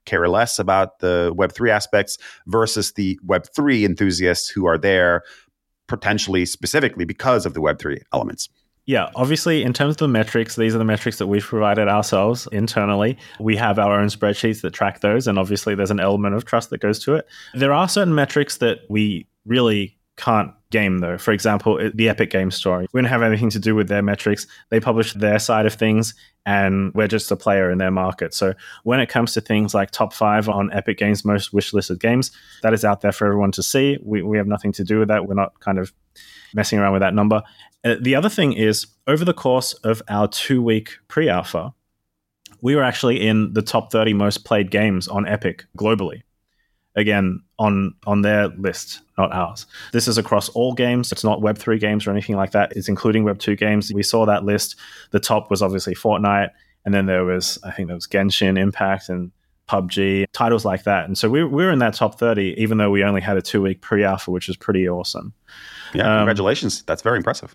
care less about the Web three aspects versus the Web three enthusiasts who are there potentially specifically because of the Web three elements? Yeah, obviously, in terms of the metrics, these are the metrics that we've provided ourselves internally. We have our own spreadsheets that track those, and obviously there's an element of trust that goes to it. There are certain metrics that we really can't game, though. For example, the Epic Games Store. We don't have anything to do with their metrics. They publish their side of things, and we're just a player in their market. So when it comes to things like top five on Epic Games' most wishlisted games, that is out there for everyone to see. We, we have nothing to do with that. We're not kind of messing around with that number. Uh, the other thing is, over the course of our two-week pre-alpha, we were actually in the top thirty most played games on Epic globally. Again, on on their list, not ours. This is across all games. It's not Web three games or anything like that. It's including Web two games. We saw that list. The top was obviously Fortnite, and then there was, I think there was Genshin Impact and P U B G, titles like that. And so we, we were in that top thirty, even though we only had a two-week pre-alpha, which is pretty awesome. Yeah, um, congratulations. That's very impressive.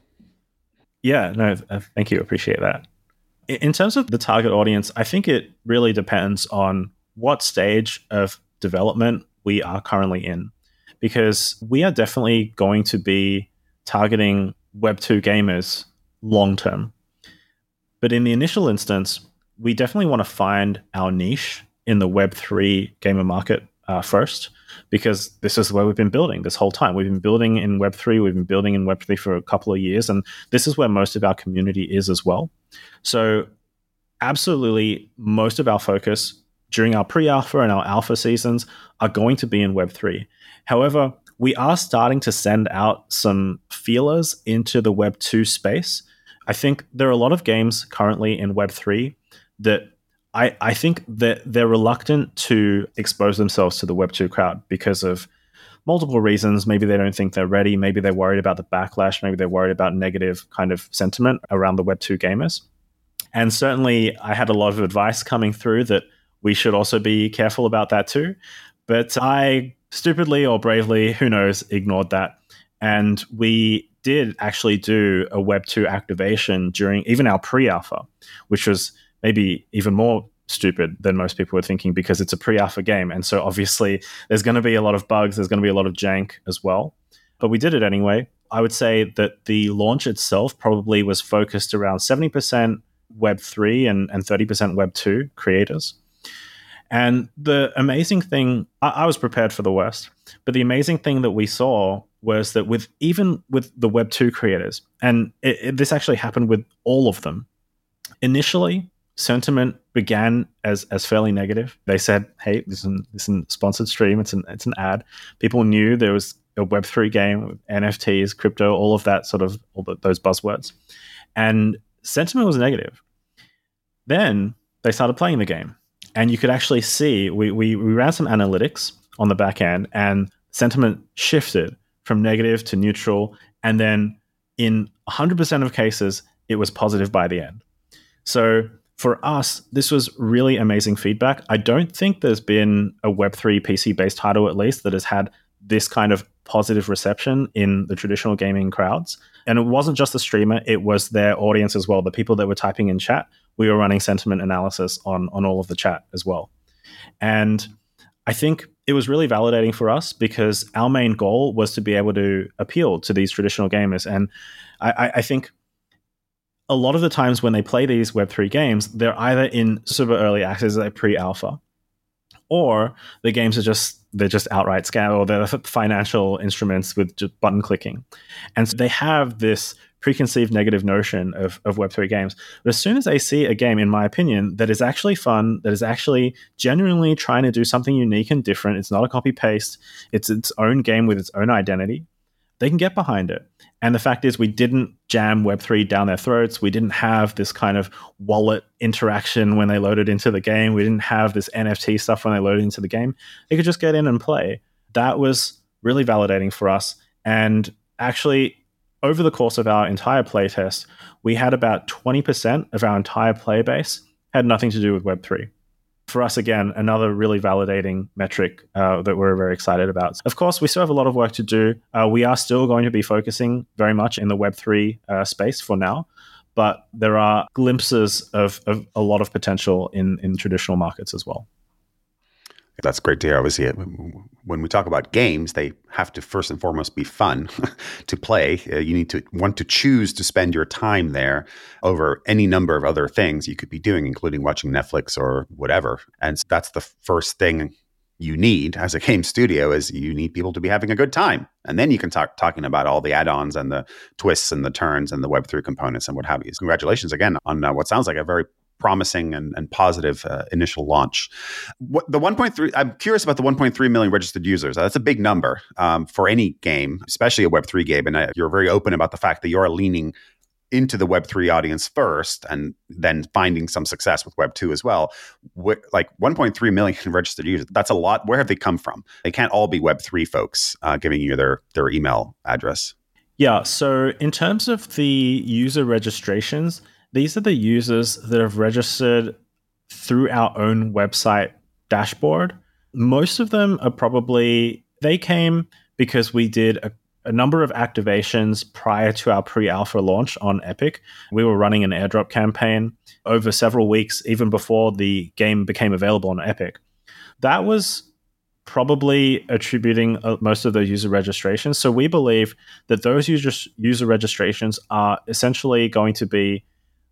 Yeah, no, uh, thank you. Appreciate that. In, in terms of the target audience, I think it really depends on what stage of development we are currently in, because we are definitely going to be targeting Web two gamers long-term. But in the initial instance, we definitely want to find our niche in the Web three gamer market uh, first, because this is where we've been building this whole time. We've been building in Web three, we've been building in Web three for a couple of years, and this is where most of our community is as well. So absolutely, most of our focus during our pre-alpha and our alpha seasons are going to be in Web three. However, we are starting to send out some feelers into the Web two space. I think there are a lot of games currently in Web three that I, I think that they're reluctant to expose themselves to the Web two crowd because of multiple reasons. Maybe they don't think they're ready. Maybe they're worried about the backlash. Maybe they're worried about negative kind of sentiment around the Web two gamers. And certainly I had a lot of advice coming through that we should also be careful about that too. But I stupidly or bravely, who knows, ignored that. And we did actually do a Web two activation during even our pre-alpha, which was maybe even more stupid than most people were thinking because it's a pre-alpha game. And so obviously there's going to be a lot of bugs. There's going to be a lot of jank as well. But we did it anyway. I would say that the launch itself probably was focused around seventy percent Web three and, and thirty percent Web two creators. And the amazing thing, I, I was prepared for the worst, but the amazing thing that we saw was that with even with the Web two creators, and it, it, this actually happened with all of them, initially, sentiment began as as fairly negative. They said, hey, this isn't, this isn't a sponsored stream, it's an, it's an ad. People knew there was a Web three game with N F Ts, crypto, all of that sort of, all the, those buzzwords. And sentiment was negative. Then they started playing the game. And you could actually see, we, we, we ran some analytics on the back end, and sentiment shifted from negative to neutral. And then in one hundred percent of cases, it was positive by the end. So for us, this was really amazing feedback. I don't think there's been a Web three P C-based title, at least, that has had this kind of positive reception in the traditional gaming crowds. And it wasn't just the streamer, it was their audience as well. The people that were typing in chat, we were running sentiment analysis on, on all of the chat as well. And I think it was really validating for us because our main goal was to be able to appeal to these traditional gamers. And I, I think a lot of the times when they play these Web three games, they're either in super early access, like pre-alpha, or the games are just, they're just outright scam, or they're financial instruments with just button clicking. And so they have this preconceived negative notion of, of Web three games. But as soon as they see a game, in my opinion, that is actually fun, that is actually genuinely trying to do something unique and different, it's not a copy-paste, it's its own game with its own identity, they can get behind it. And the fact is, we didn't jam Web three down their throats. We didn't have this kind of wallet interaction when they loaded into the game. We didn't have this N F T stuff when they loaded into the game. They could just get in and play. That was really validating for us. And actually, over the course of our entire playtest, we had about twenty percent of our entire player base had nothing to do with Web three. For us, again, another really validating metric uh, that we're very excited about. Of course, we still have a lot of work to do. Uh, we are still going to be focusing very much in the Web three uh, space for now, but there are glimpses of, of a lot of potential in, in traditional markets as well. That's great to hear. Obviously, when we talk about games, they have to first and foremost be fun to play. Uh, you need to want to choose to spend your time there over any number of other things you could be doing, including watching Netflix or whatever. And so that's the first thing you need as a game studio is you need people to be having a good time. And then you can talk talking about all the add-ons and the twists and the turns and the Web three components and what have you. So congratulations again on uh, what sounds like a very promising and, and positive uh, initial launch. What, the one point three, I'm curious about the one point three million registered users. That's a big number um, for any game, especially a Web three game. And uh, you're very open about the fact that you're leaning into the Web three audience first and then finding some success with Web two as well. What, like one point three million registered users, that's a lot. Where have they come from? They can't all be Web three folks uh, giving you their, their email address. Yeah, so in terms of the user registrations, these are the users that have registered through our own website dashboard. Most of them are probably, they came because we did a, a number of activations prior to our pre-alpha launch on Epic. We were running an airdrop campaign over several weeks, even before the game became available on Epic. That was probably attributing uh, most of those user registrations. So we believe that those user, user registrations are essentially going to be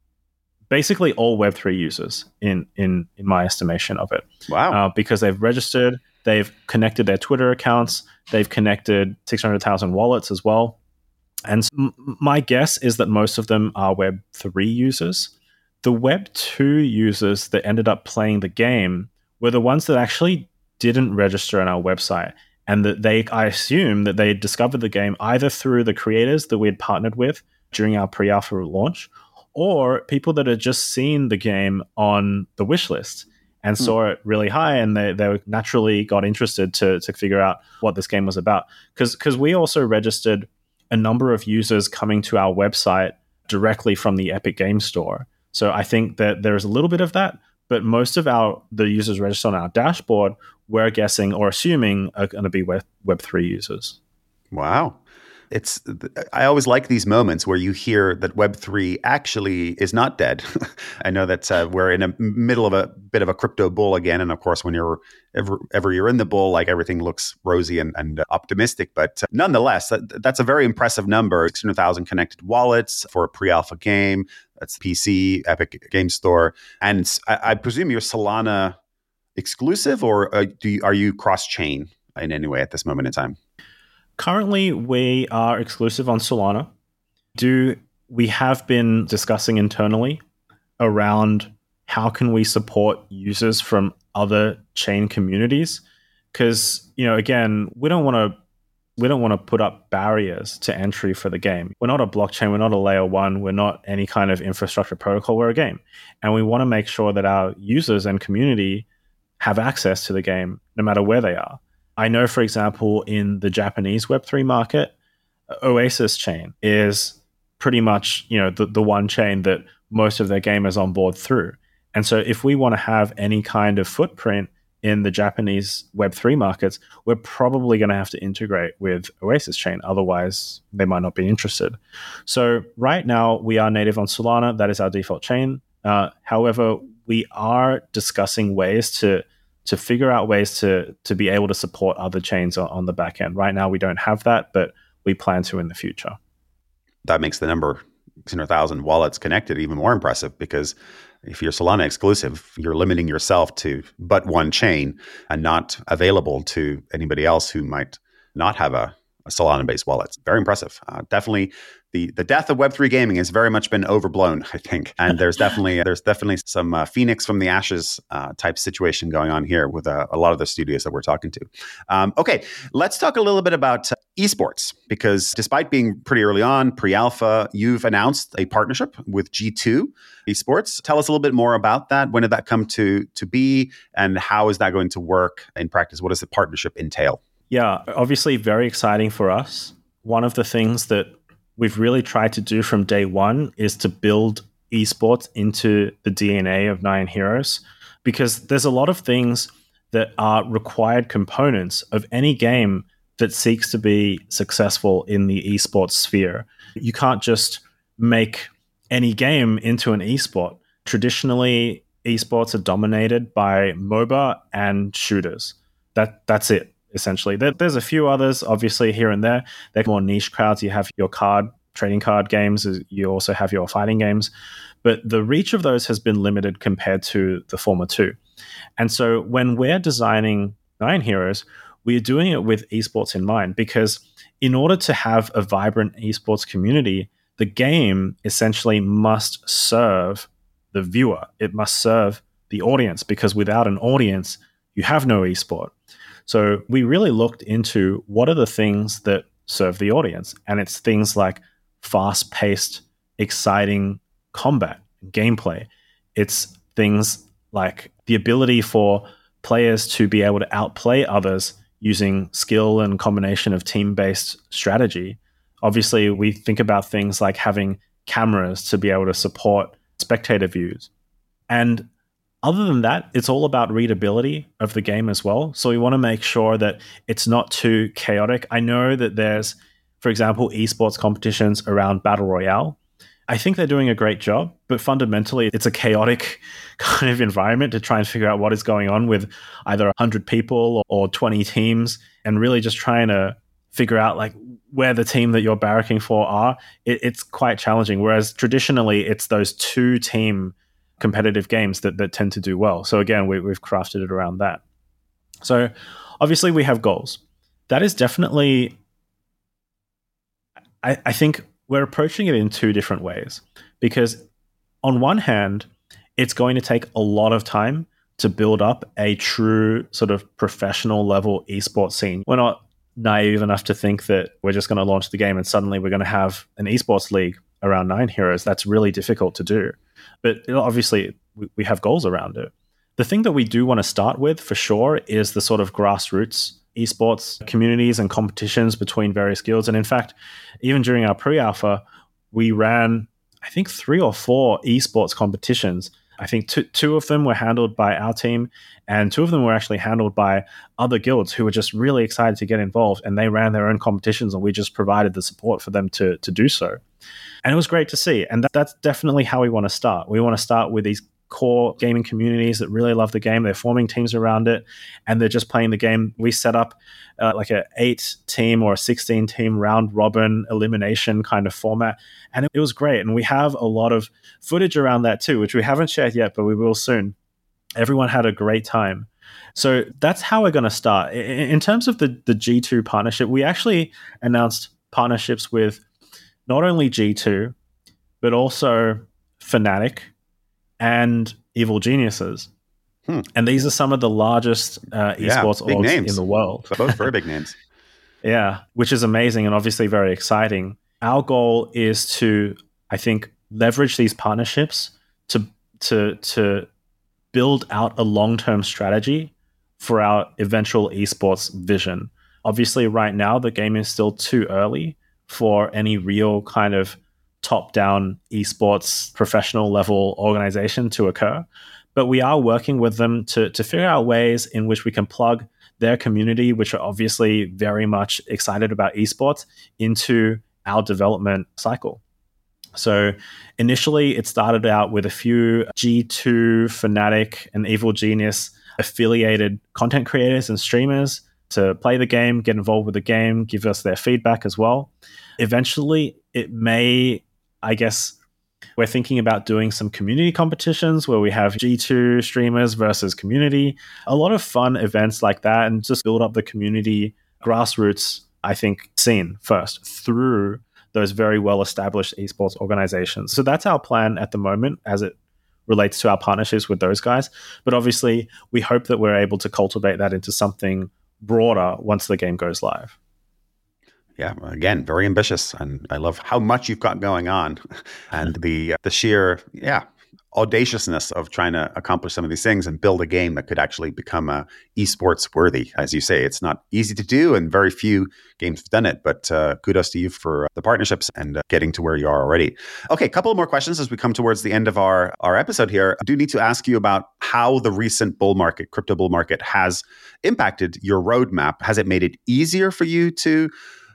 basically all Web three users in in in my estimation of it. Wow. Uh, because they've registered, they've connected their Twitter accounts, they've connected six hundred thousand wallets as well. And m- my guess is that most of them are Web three users. The Web two users that ended up playing the game were the ones that actually didn't register on our website. And that they, I assume that they discovered the game either through the creators that we had partnered with during our pre-alpha launch, or people that had just seen the game on the wish list and mm. saw it really high, and they, they naturally got interested to, to figure out what this game was about. Because because we also registered a number of users coming to our website directly from the Epic Game Store. So I think that there's a little bit of that, but most of our the users registered on our dashboard, we're guessing or assuming are going to be Web, Web three users. Wow. It's I always like these moments where you hear that Web three actually is not dead. I know that uh, we're in the middle of a bit of a crypto bull again. And of course, when you're ever, ever you're in the bull, like everything looks rosy and, and optimistic. But uh, nonetheless, that, that's a very impressive number. six hundred thousand connected wallets for a pre-alpha game. That's P C, Epic Game Store. And I, I presume you're Solana exclusive, or uh, do you, are you cross-chain in any way at this moment in time? Currently, we are exclusive on Solana. Do we have been discussing internally around how can we support users from other chain communities? Because, you know, again, we don't want to we don't want to put up barriers to entry for the game. We're not a blockchain. We're not a layer one. We're not any kind of infrastructure protocol. We're a game, and we want to make sure that our users and community have access to the game no matter where they are. I know, for example, in the Japanese Web three market, Oasis chain is pretty much, you know, the, the one chain that most of their gamers on board through. And so if we want to have any kind of footprint in the Japanese Web three markets, we're probably going to have to integrate with Oasis chain. Otherwise, they might not be interested. So right now, we are native on Solana. That is our default chain. Uh, however, we are discussing ways to to figure out ways to to be able to support other chains on, on the back end. Right now, we don't have that, but we plan to in the future. That makes the number six hundred thousand wallets connected even more impressive, because if you're Solana exclusive, you're limiting yourself to but one chain and not available to anybody else who might not have a, a Solana-based wallet. It's very impressive. Uh, definitely, the the death of Web three gaming has very much been overblown, I think. And there's definitely there's definitely some uh, Phoenix from the ashes uh, type situation going on here with uh, a lot of the studios that we're talking to. Um, okay, let's talk a little bit about uh, esports, because despite being pretty early on, pre-alpha, you've announced a partnership with G two Esports. Tell us a little bit more about that. When did that come to to be, and how is that going to work in practice? What does the partnership entail? Yeah, obviously very exciting for us. One of the things that we've really tried to do from day one is to build esports into the D N A of Nine Heroes, because there's a lot of things that are required components of any game that seeks to be successful in the esports sphere. You can't just make any game into an esport. Traditionally, esports are dominated by MOBA and shooters. That That's it, essentially. There, there's a few others, obviously, here and there. They're more niche crowds. You have your card, trading card games. You also have your fighting games. But the reach of those has been limited compared to the former two. And so when we're designing Nine Heroes, we're doing it with esports in mind, because in order to have a vibrant esports community, the game essentially must serve the viewer. It must serve the audience, because without an audience, you have no esport. So we really looked into what are the things that serve the audience. And it's things like fast-paced, exciting combat, gameplay. It's things like the ability for players to be able to outplay others using skill and combination of team-based strategy. Obviously, we think about things like having cameras to be able to support spectator views. And other than that, it's all about readability of the game as well. So we want to make sure that it's not too chaotic. I know that there's, for example, esports competitions around Battle Royale. I think they're doing a great job, but fundamentally, it's a chaotic kind of environment to try and figure out what is going on with either one hundred people or twenty teams, and really just trying to figure out like where the team that you're barracking for are. It, it's quite challenging. Whereas traditionally, it's those two team competitive games that, that tend to do well. So again, we, we've crafted it around that. So obviously, we have goals. That is definitely, I, I think, we're approaching it in two different ways, because on one hand, it's going to take a lot of time to build up a true sort of professional level esports scene. We're not naive enough to think that we're just going to launch the game and suddenly we're going to have an esports league around Nine Heroes. That's really difficult to do. But obviously, we, we have goals around it. The thing that we do want to start with for sure is the sort of grassroots esports communities and competitions between various guilds. And in fact, even during our pre-alpha, we ran, I think, three or four esports competitions. I think two, two of them were handled by our team, and two of them were actually handled by other guilds who were just really excited to get involved, and they ran their own competitions, and we just provided the support for them to, to do so. And it was great to see. And that, that's definitely how we want to start. We want to start with these core gaming communities that really love the game. They're forming teams around it, and they're just playing the game. We set up uh, like an eight team or a sixteen team round robin elimination kind of format. And it, it was great. And we have a lot of footage around that too, which we haven't shared yet, but we will soon. Everyone had a great time. So that's how we're going to start. In, in terms of the, the G two partnership, we actually announced partnerships with not only G two, but also Fnatic and Evil Geniuses. Hmm. And these are some of the largest uh, esports yeah, orgs names in the world. So both very big names. Yeah, which is amazing and obviously very exciting. Our goal is to, I think, leverage these partnerships to to to build out a long-term strategy for our eventual esports vision. Obviously, right now, the game is still too early for any real kind of top-down esports professional level organization to occur. But we are working with them to, to figure out ways in which we can plug their community, which are obviously very much excited about esports, into our development cycle. So initially, it started out with a few G two, Fnatic, and Evil Genius affiliated content creators and streamers to play the game, get involved with the game, give us their feedback as well. Eventually, it may, I guess, we're thinking about doing some community competitions where we have G two streamers versus community. A lot of fun events like that, and just build up the community grassroots, I think, scene first through those very well-established esports organizations. So that's our plan at the moment as it relates to our partnerships with those guys. But obviously, we hope that we're able to cultivate that into something broader once the game goes live. Yeah, again, very ambitious, and I love how much you've got going on, and the the sheer yeah audaciousness of trying to accomplish some of these things and build a game that could actually become uh, esports worthy. As you say, it's not easy to do, and very few games have done it. But uh, kudos to you for the partnerships and uh, getting to where you are already. Okay, a couple more questions as we come towards the end of our our episode here. I do need to ask you about how the recent bull market, crypto bull market, has impacted your roadmap. Has it made it easier for you to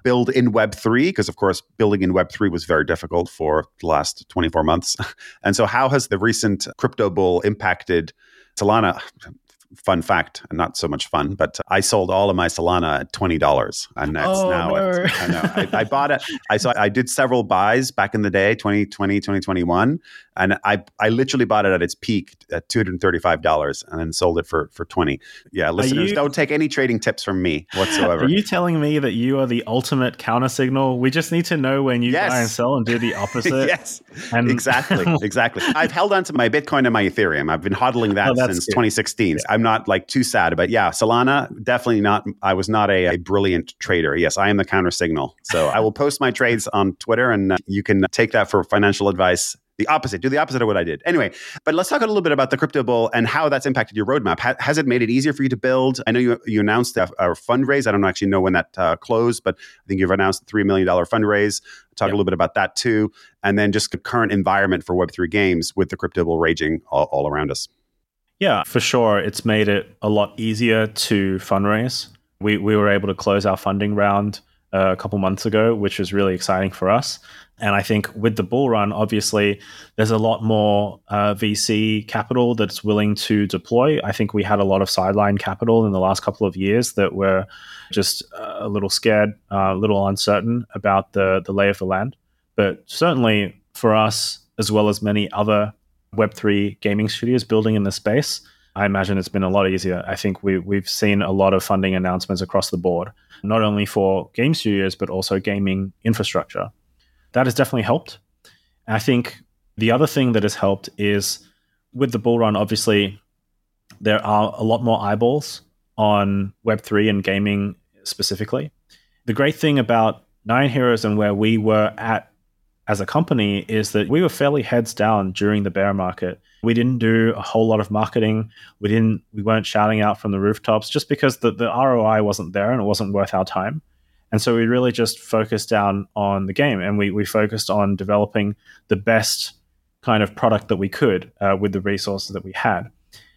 build in Web three? Because, of course, building in Web three was very difficult for the last twenty-four months. And so how has the recent crypto bull impacted Solana? Fun fact, not so much fun, but I sold all of my Solana at twenty dollars, and that's oh, now. No. At, I know I, I bought it. I saw. I did several buys back in the day, twenty twenty, twenty twenty-one, and I I literally bought it at its peak at two hundred thirty-five dollars, and then sold it for for twenty. Yeah, listeners, you, don't take any trading tips from me whatsoever. Are you telling me that you are the ultimate counter signal? We just need to know when you yes. buy and sell and do the opposite. yes, and- exactly, exactly. I've held on to my Bitcoin and my Ethereum. I've been hodling that oh, since good. twenty sixteen. Yeah. I'm not like too sad. But yeah, Solana, definitely not. I was not a, a brilliant trader. Yes, I am the counter signal. So I will post my trades on Twitter, and uh, you can take that for financial advice. The opposite, do the opposite of what I did. Anyway, but let's talk a little bit about the crypto bull and how that's impacted your roadmap. Ha- has it made it easier for you to build? I know you you announced a, a fundraise. I don't actually know when that uh, closed, but I think you've announced a three million dollars fundraise. Talk yep. a little bit about that too. And then just the current environment for Web three games with the crypto bull raging all, all around us. Yeah, for sure. It's made it a lot easier to fundraise. We we were able to close our funding round uh, a couple months ago, which was really exciting for us. And I think with the bull run, obviously, there's a lot more uh, V C capital that's willing to deploy. I think we had a lot of sideline capital in the last couple of years that were just uh, a little scared, uh, a little uncertain about the, the lay of the land. But certainly for us, as well as many other Web three gaming studios building in the space, I imagine it's been a lot easier. I think we, we've seen a lot of funding announcements across the board, not only for game studios, but also gaming infrastructure. That has definitely helped. I think the other thing that has helped is with the bull run, obviously, there are a lot more eyeballs on Web three and gaming specifically. The great thing about Nine Heroes and where we were at as a company is that we were fairly heads down during the bear market. We didn't do a whole lot of marketing. We didn't. We weren't shouting out from the rooftops just because the, the R O I wasn't there and it wasn't worth our time. And so we really just focused down on the game, and we we focused on developing the best kind of product that we could uh, with the resources that we had.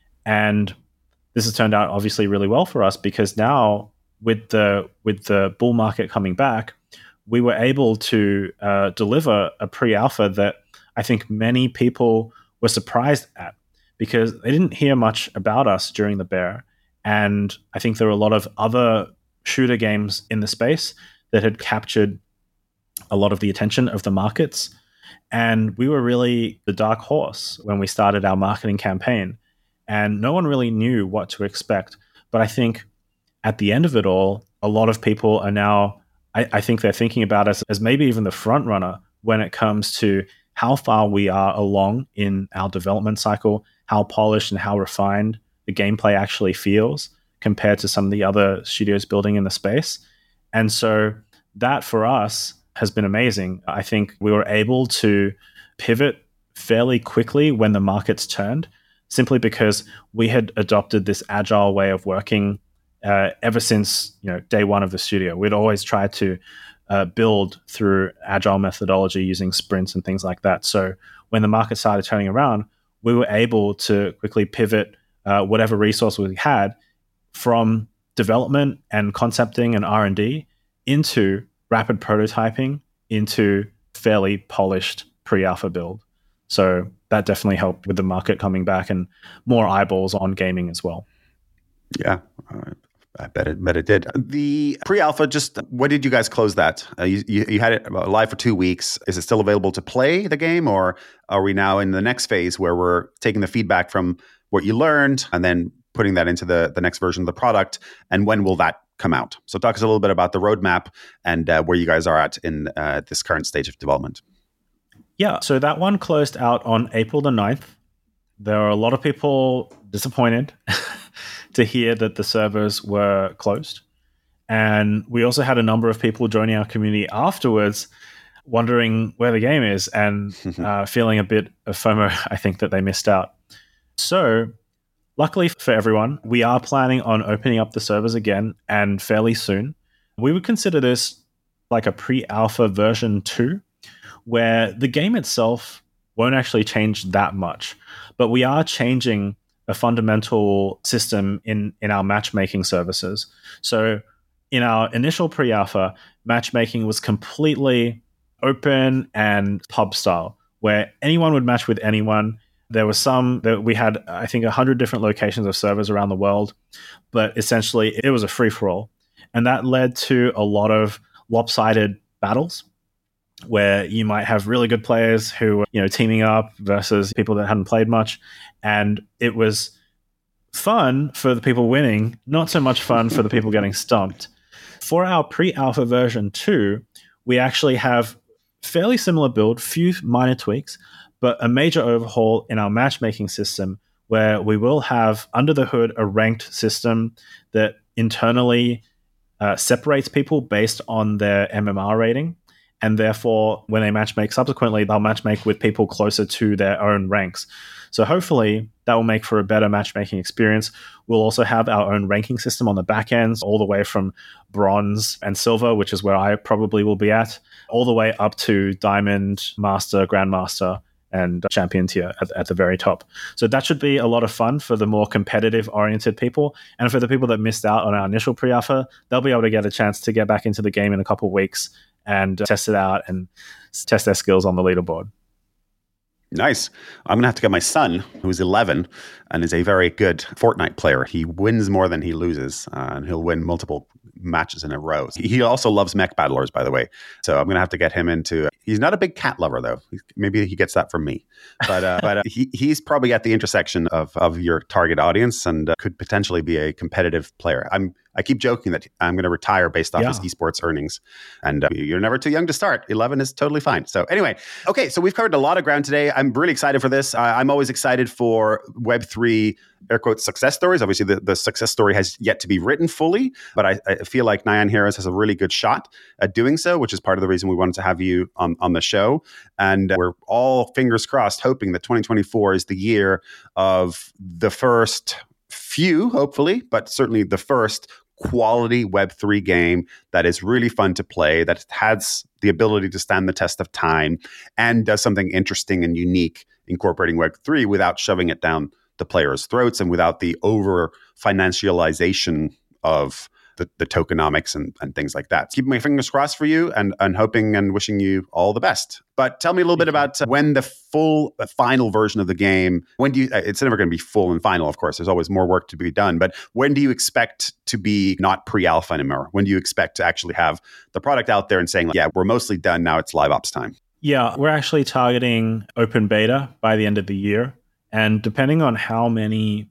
And this has turned out obviously really well for us because now with the with the bull market coming back, we were able to uh, deliver a pre-alpha that I think many people were surprised at because they didn't hear much about us during the bear. And I think there were a lot of other shooter games in the space that had captured a lot of the attention of the markets. And we were really the dark horse when we started our marketing campaign. And no one really knew what to expect. But I think at the end of it all, a lot of people are now I, I think they're thinking about us as maybe even the front runner when it comes to how far we are along in our development cycle, how polished and how refined the gameplay actually feels compared to some of the other studios building in the space. And so that for us has been amazing. I think we were able to pivot fairly quickly when the markets turned, simply because we had adopted this agile way of working Uh, ever since you know day one of the studio. We'd always tried to uh, build through agile methodology using sprints and things like that. So when the market started turning around, we were able to quickly pivot uh, whatever resource we had from development and concepting and R and D into rapid prototyping into fairly polished pre-alpha build. So that definitely helped with the market coming back and more eyeballs on gaming as well. Yeah. Uh, I bet it, bet it did. The pre-alpha, just what did you guys close that? Uh, you, you, you had it live for two weeks. Is it still available to play the game, or are we now in the next phase where we're taking the feedback from what you learned and then putting that into the, the next version of the product? And when will that come out? So talk us a little bit about the roadmap and uh, where you guys are at in uh, this current stage of development. Yeah, so that one closed out on April the ninth. There are a lot of people disappointed to hear that the servers were closed. And we also had a number of people joining our community afterwards wondering where the game is and uh, feeling a bit of FOMO, I think, that they missed out. So luckily for everyone, we are planning on opening up the servers again and fairly soon. We would consider this like a pre-alpha version two, where the game itself won't actually change that much, but we are changing a fundamental system in, in our matchmaking services. So in our initial pre-alpha, matchmaking was completely open and pub style, where anyone would match with anyone. There were some that we had, I think, one hundred different locations of servers around the world, but essentially it was a free-for-all. And that led to a lot of lopsided battles where you might have really good players who were, you know, teaming up versus people that hadn't played much. And it was fun for the people winning, not so much fun for the people getting stumped. For our pre-alpha version two, we actually have fairly similar build, few minor tweaks, but a major overhaul in our matchmaking system where we will have under the hood a ranked system that internally uh, separates people based on their M M R rating. And therefore, when they matchmake subsequently, they'll matchmake with people closer to their own ranks. So hopefully that will make for a better matchmaking experience. We'll also have our own ranking system on the back ends, all the way from bronze and silver, which is where I probably will be at, all the way up to diamond, master, grandmaster, and champion tier at, at the very top. So that should be a lot of fun for the more competitive oriented people. And for the people that missed out on our initial pre-alpha, they'll be able to get a chance to get back into the game in a couple of weeks and test it out and test their skills on the leaderboard. Nice. I'm going to have to get my son, who's eleven and is a very good Fortnite player. He wins more than he loses, uh, and he'll win multiple matches in a row. He also loves mech battlers, by the way. So I'm going to have to get him into... He's not a big cat lover, though. Maybe he gets that from me. But uh, but uh, he he's probably at the intersection of, of your target audience and uh, could potentially be a competitive player. I'm I keep joking that I'm going to retire based off yeah. his esports earnings. And uh, you're never too young to start. eleven is totally fine. So anyway, okay, so we've covered a lot of ground today. I'm really excited for this. Uh, I'm always excited for Web three, air quotes, success stories. Obviously, the, the success story has yet to be written fully, but I, I feel like Nyan Heroes has a really good shot at doing so, which is part of the reason we wanted to have you on, on the show. And uh, we're all fingers crossed, hoping that twenty twenty-four is the year of the first few, hopefully, but certainly the first quality Web three game that is really fun to play, that has the ability to stand the test of time and does something interesting and unique incorporating Web three without shoving it down the players' throats and without the over financialization of the, the tokenomics and, and things like that. Keeping my fingers crossed for you and, and hoping and wishing you all the best. But tell me a little bit about when the full uh, final version of the game, when do you, uh, it's never going to be full and final, of course, there's always more work to be done, but when do you expect to be not pre-alpha anymore? When do you expect to actually have the product out there and saying, like, yeah, we're mostly done, now it's live ops time? Yeah, we're actually targeting open beta by the end of the year. And depending on how many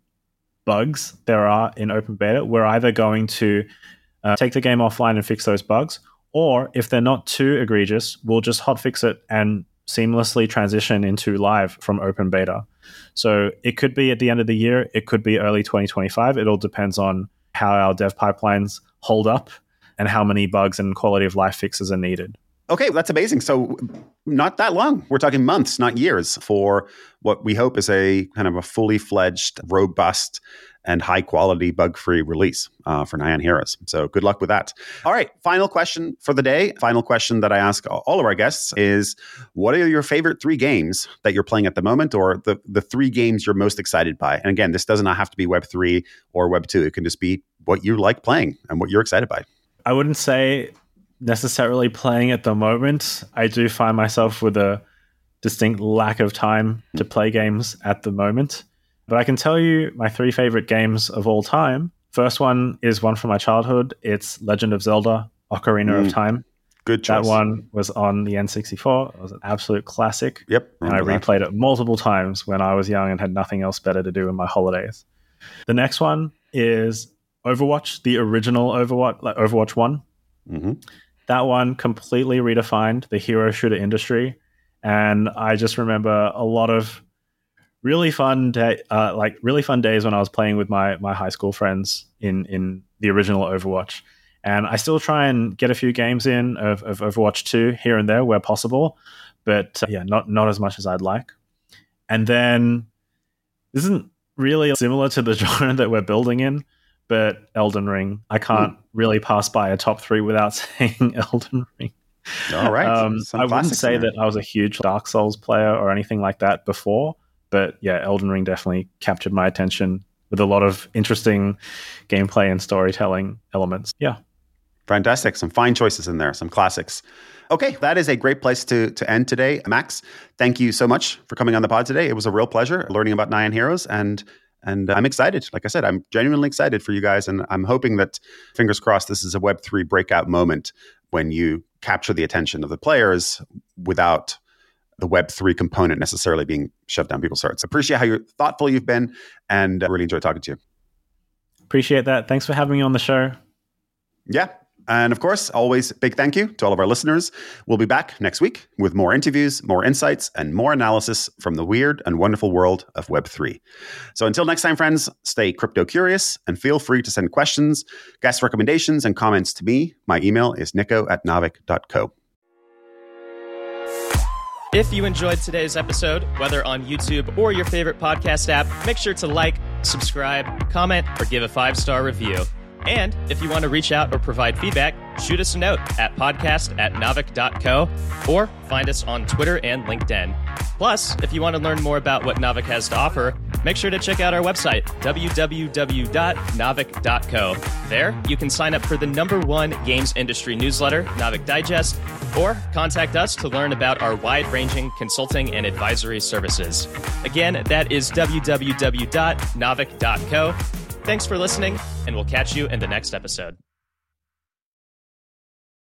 bugs there are in open beta, we're either going to uh, take the game offline and fix those bugs, or if they're not too egregious, we'll just hotfix it and seamlessly transition into live from open beta. So it could be at the end of the year, it could be early twenty twenty-five. It all depends on how our dev pipelines hold up and how many bugs and quality of life fixes are needed. Okay, that's amazing. So not that long. We're talking months, not years, for what we hope is a kind of a fully fledged, robust, and high quality bug-free release uh, for Nyan Heroes. So good luck with that. All right, final question for the day. Final question that I ask all of our guests is, what are your favorite three games that you're playing at the moment, or the, the three games you're most excited by? And again, this does not have to be Web three or Web two. It can just be what you like playing and what you're excited by. I wouldn't say necessarily playing at the moment. I do find myself with a distinct lack of time to play games at the moment. But I can tell you my three favorite games of all time. First one is one from my childhood. It's Legend of Zelda, Ocarina mm. of Time. Good choice. That one was on the N sixty-four. It was an absolute classic. Yep. And I replayed that. it multiple times when I was young and had nothing else better to do in my holidays. The next one is Overwatch, the original Overwatch, like Overwatch one. Mm-hmm. That one completely redefined the hero shooter industry. And I just remember a lot of really fun day, uh, like really fun days when I was playing with my my high school friends in, in the original Overwatch. And I still try and get a few games in of, of Overwatch two here and there where possible. But uh, yeah, not, not as much as I'd like. And then this isn't really similar to the genre that we're building in, but Elden Ring. I can't mm. really pass by a top three without saying Elden Ring. All right. Um, I wouldn't say there. that I was a huge Dark Souls player or anything like that before, but yeah, Elden Ring definitely captured my attention with a lot of interesting gameplay and storytelling elements. Yeah. Fantastic. Some fine choices in there, some classics. Okay, that is a great place to to end today. Max, thank you so much for coming on the pod today. It was a real pleasure learning about Nyan Heroes, and and I'm excited. Like I said, I'm genuinely excited for you guys, and I'm hoping that, fingers crossed, this is a Web three breakout moment when you capture the attention of the players without the Web three component necessarily being shoved down people's throats. Appreciate how you're thoughtful you've been, and uh, really enjoyed talking to you. Appreciate that. Thanks for having me on the show. Yeah. And of course, always big thank you to all of our listeners. We'll be back next week with more interviews, more insights, and more analysis from the weird and wonderful world of Web three. So until next time, friends, stay crypto curious and feel free to send questions, guest recommendations, and comments to me. My email is nico at naavik dot co. If you enjoyed today's episode, whether on YouTube or your favorite podcast app, make sure to like, subscribe, comment, or give a five-star review. And if you want to reach out or provide feedback, shoot us a note at podcast at naavik dot co or find us on Twitter and LinkedIn. Plus, if you want to learn more about what Naavik has to offer, make sure to check out our website, w w w dot naavik dot co. There, you can sign up for the number one games industry newsletter, Naavik Digest, or contact us to learn about our wide-ranging consulting and advisory services. Again, that is w w w dot naavik dot co. Thanks for listening, and we'll catch you in the next episode.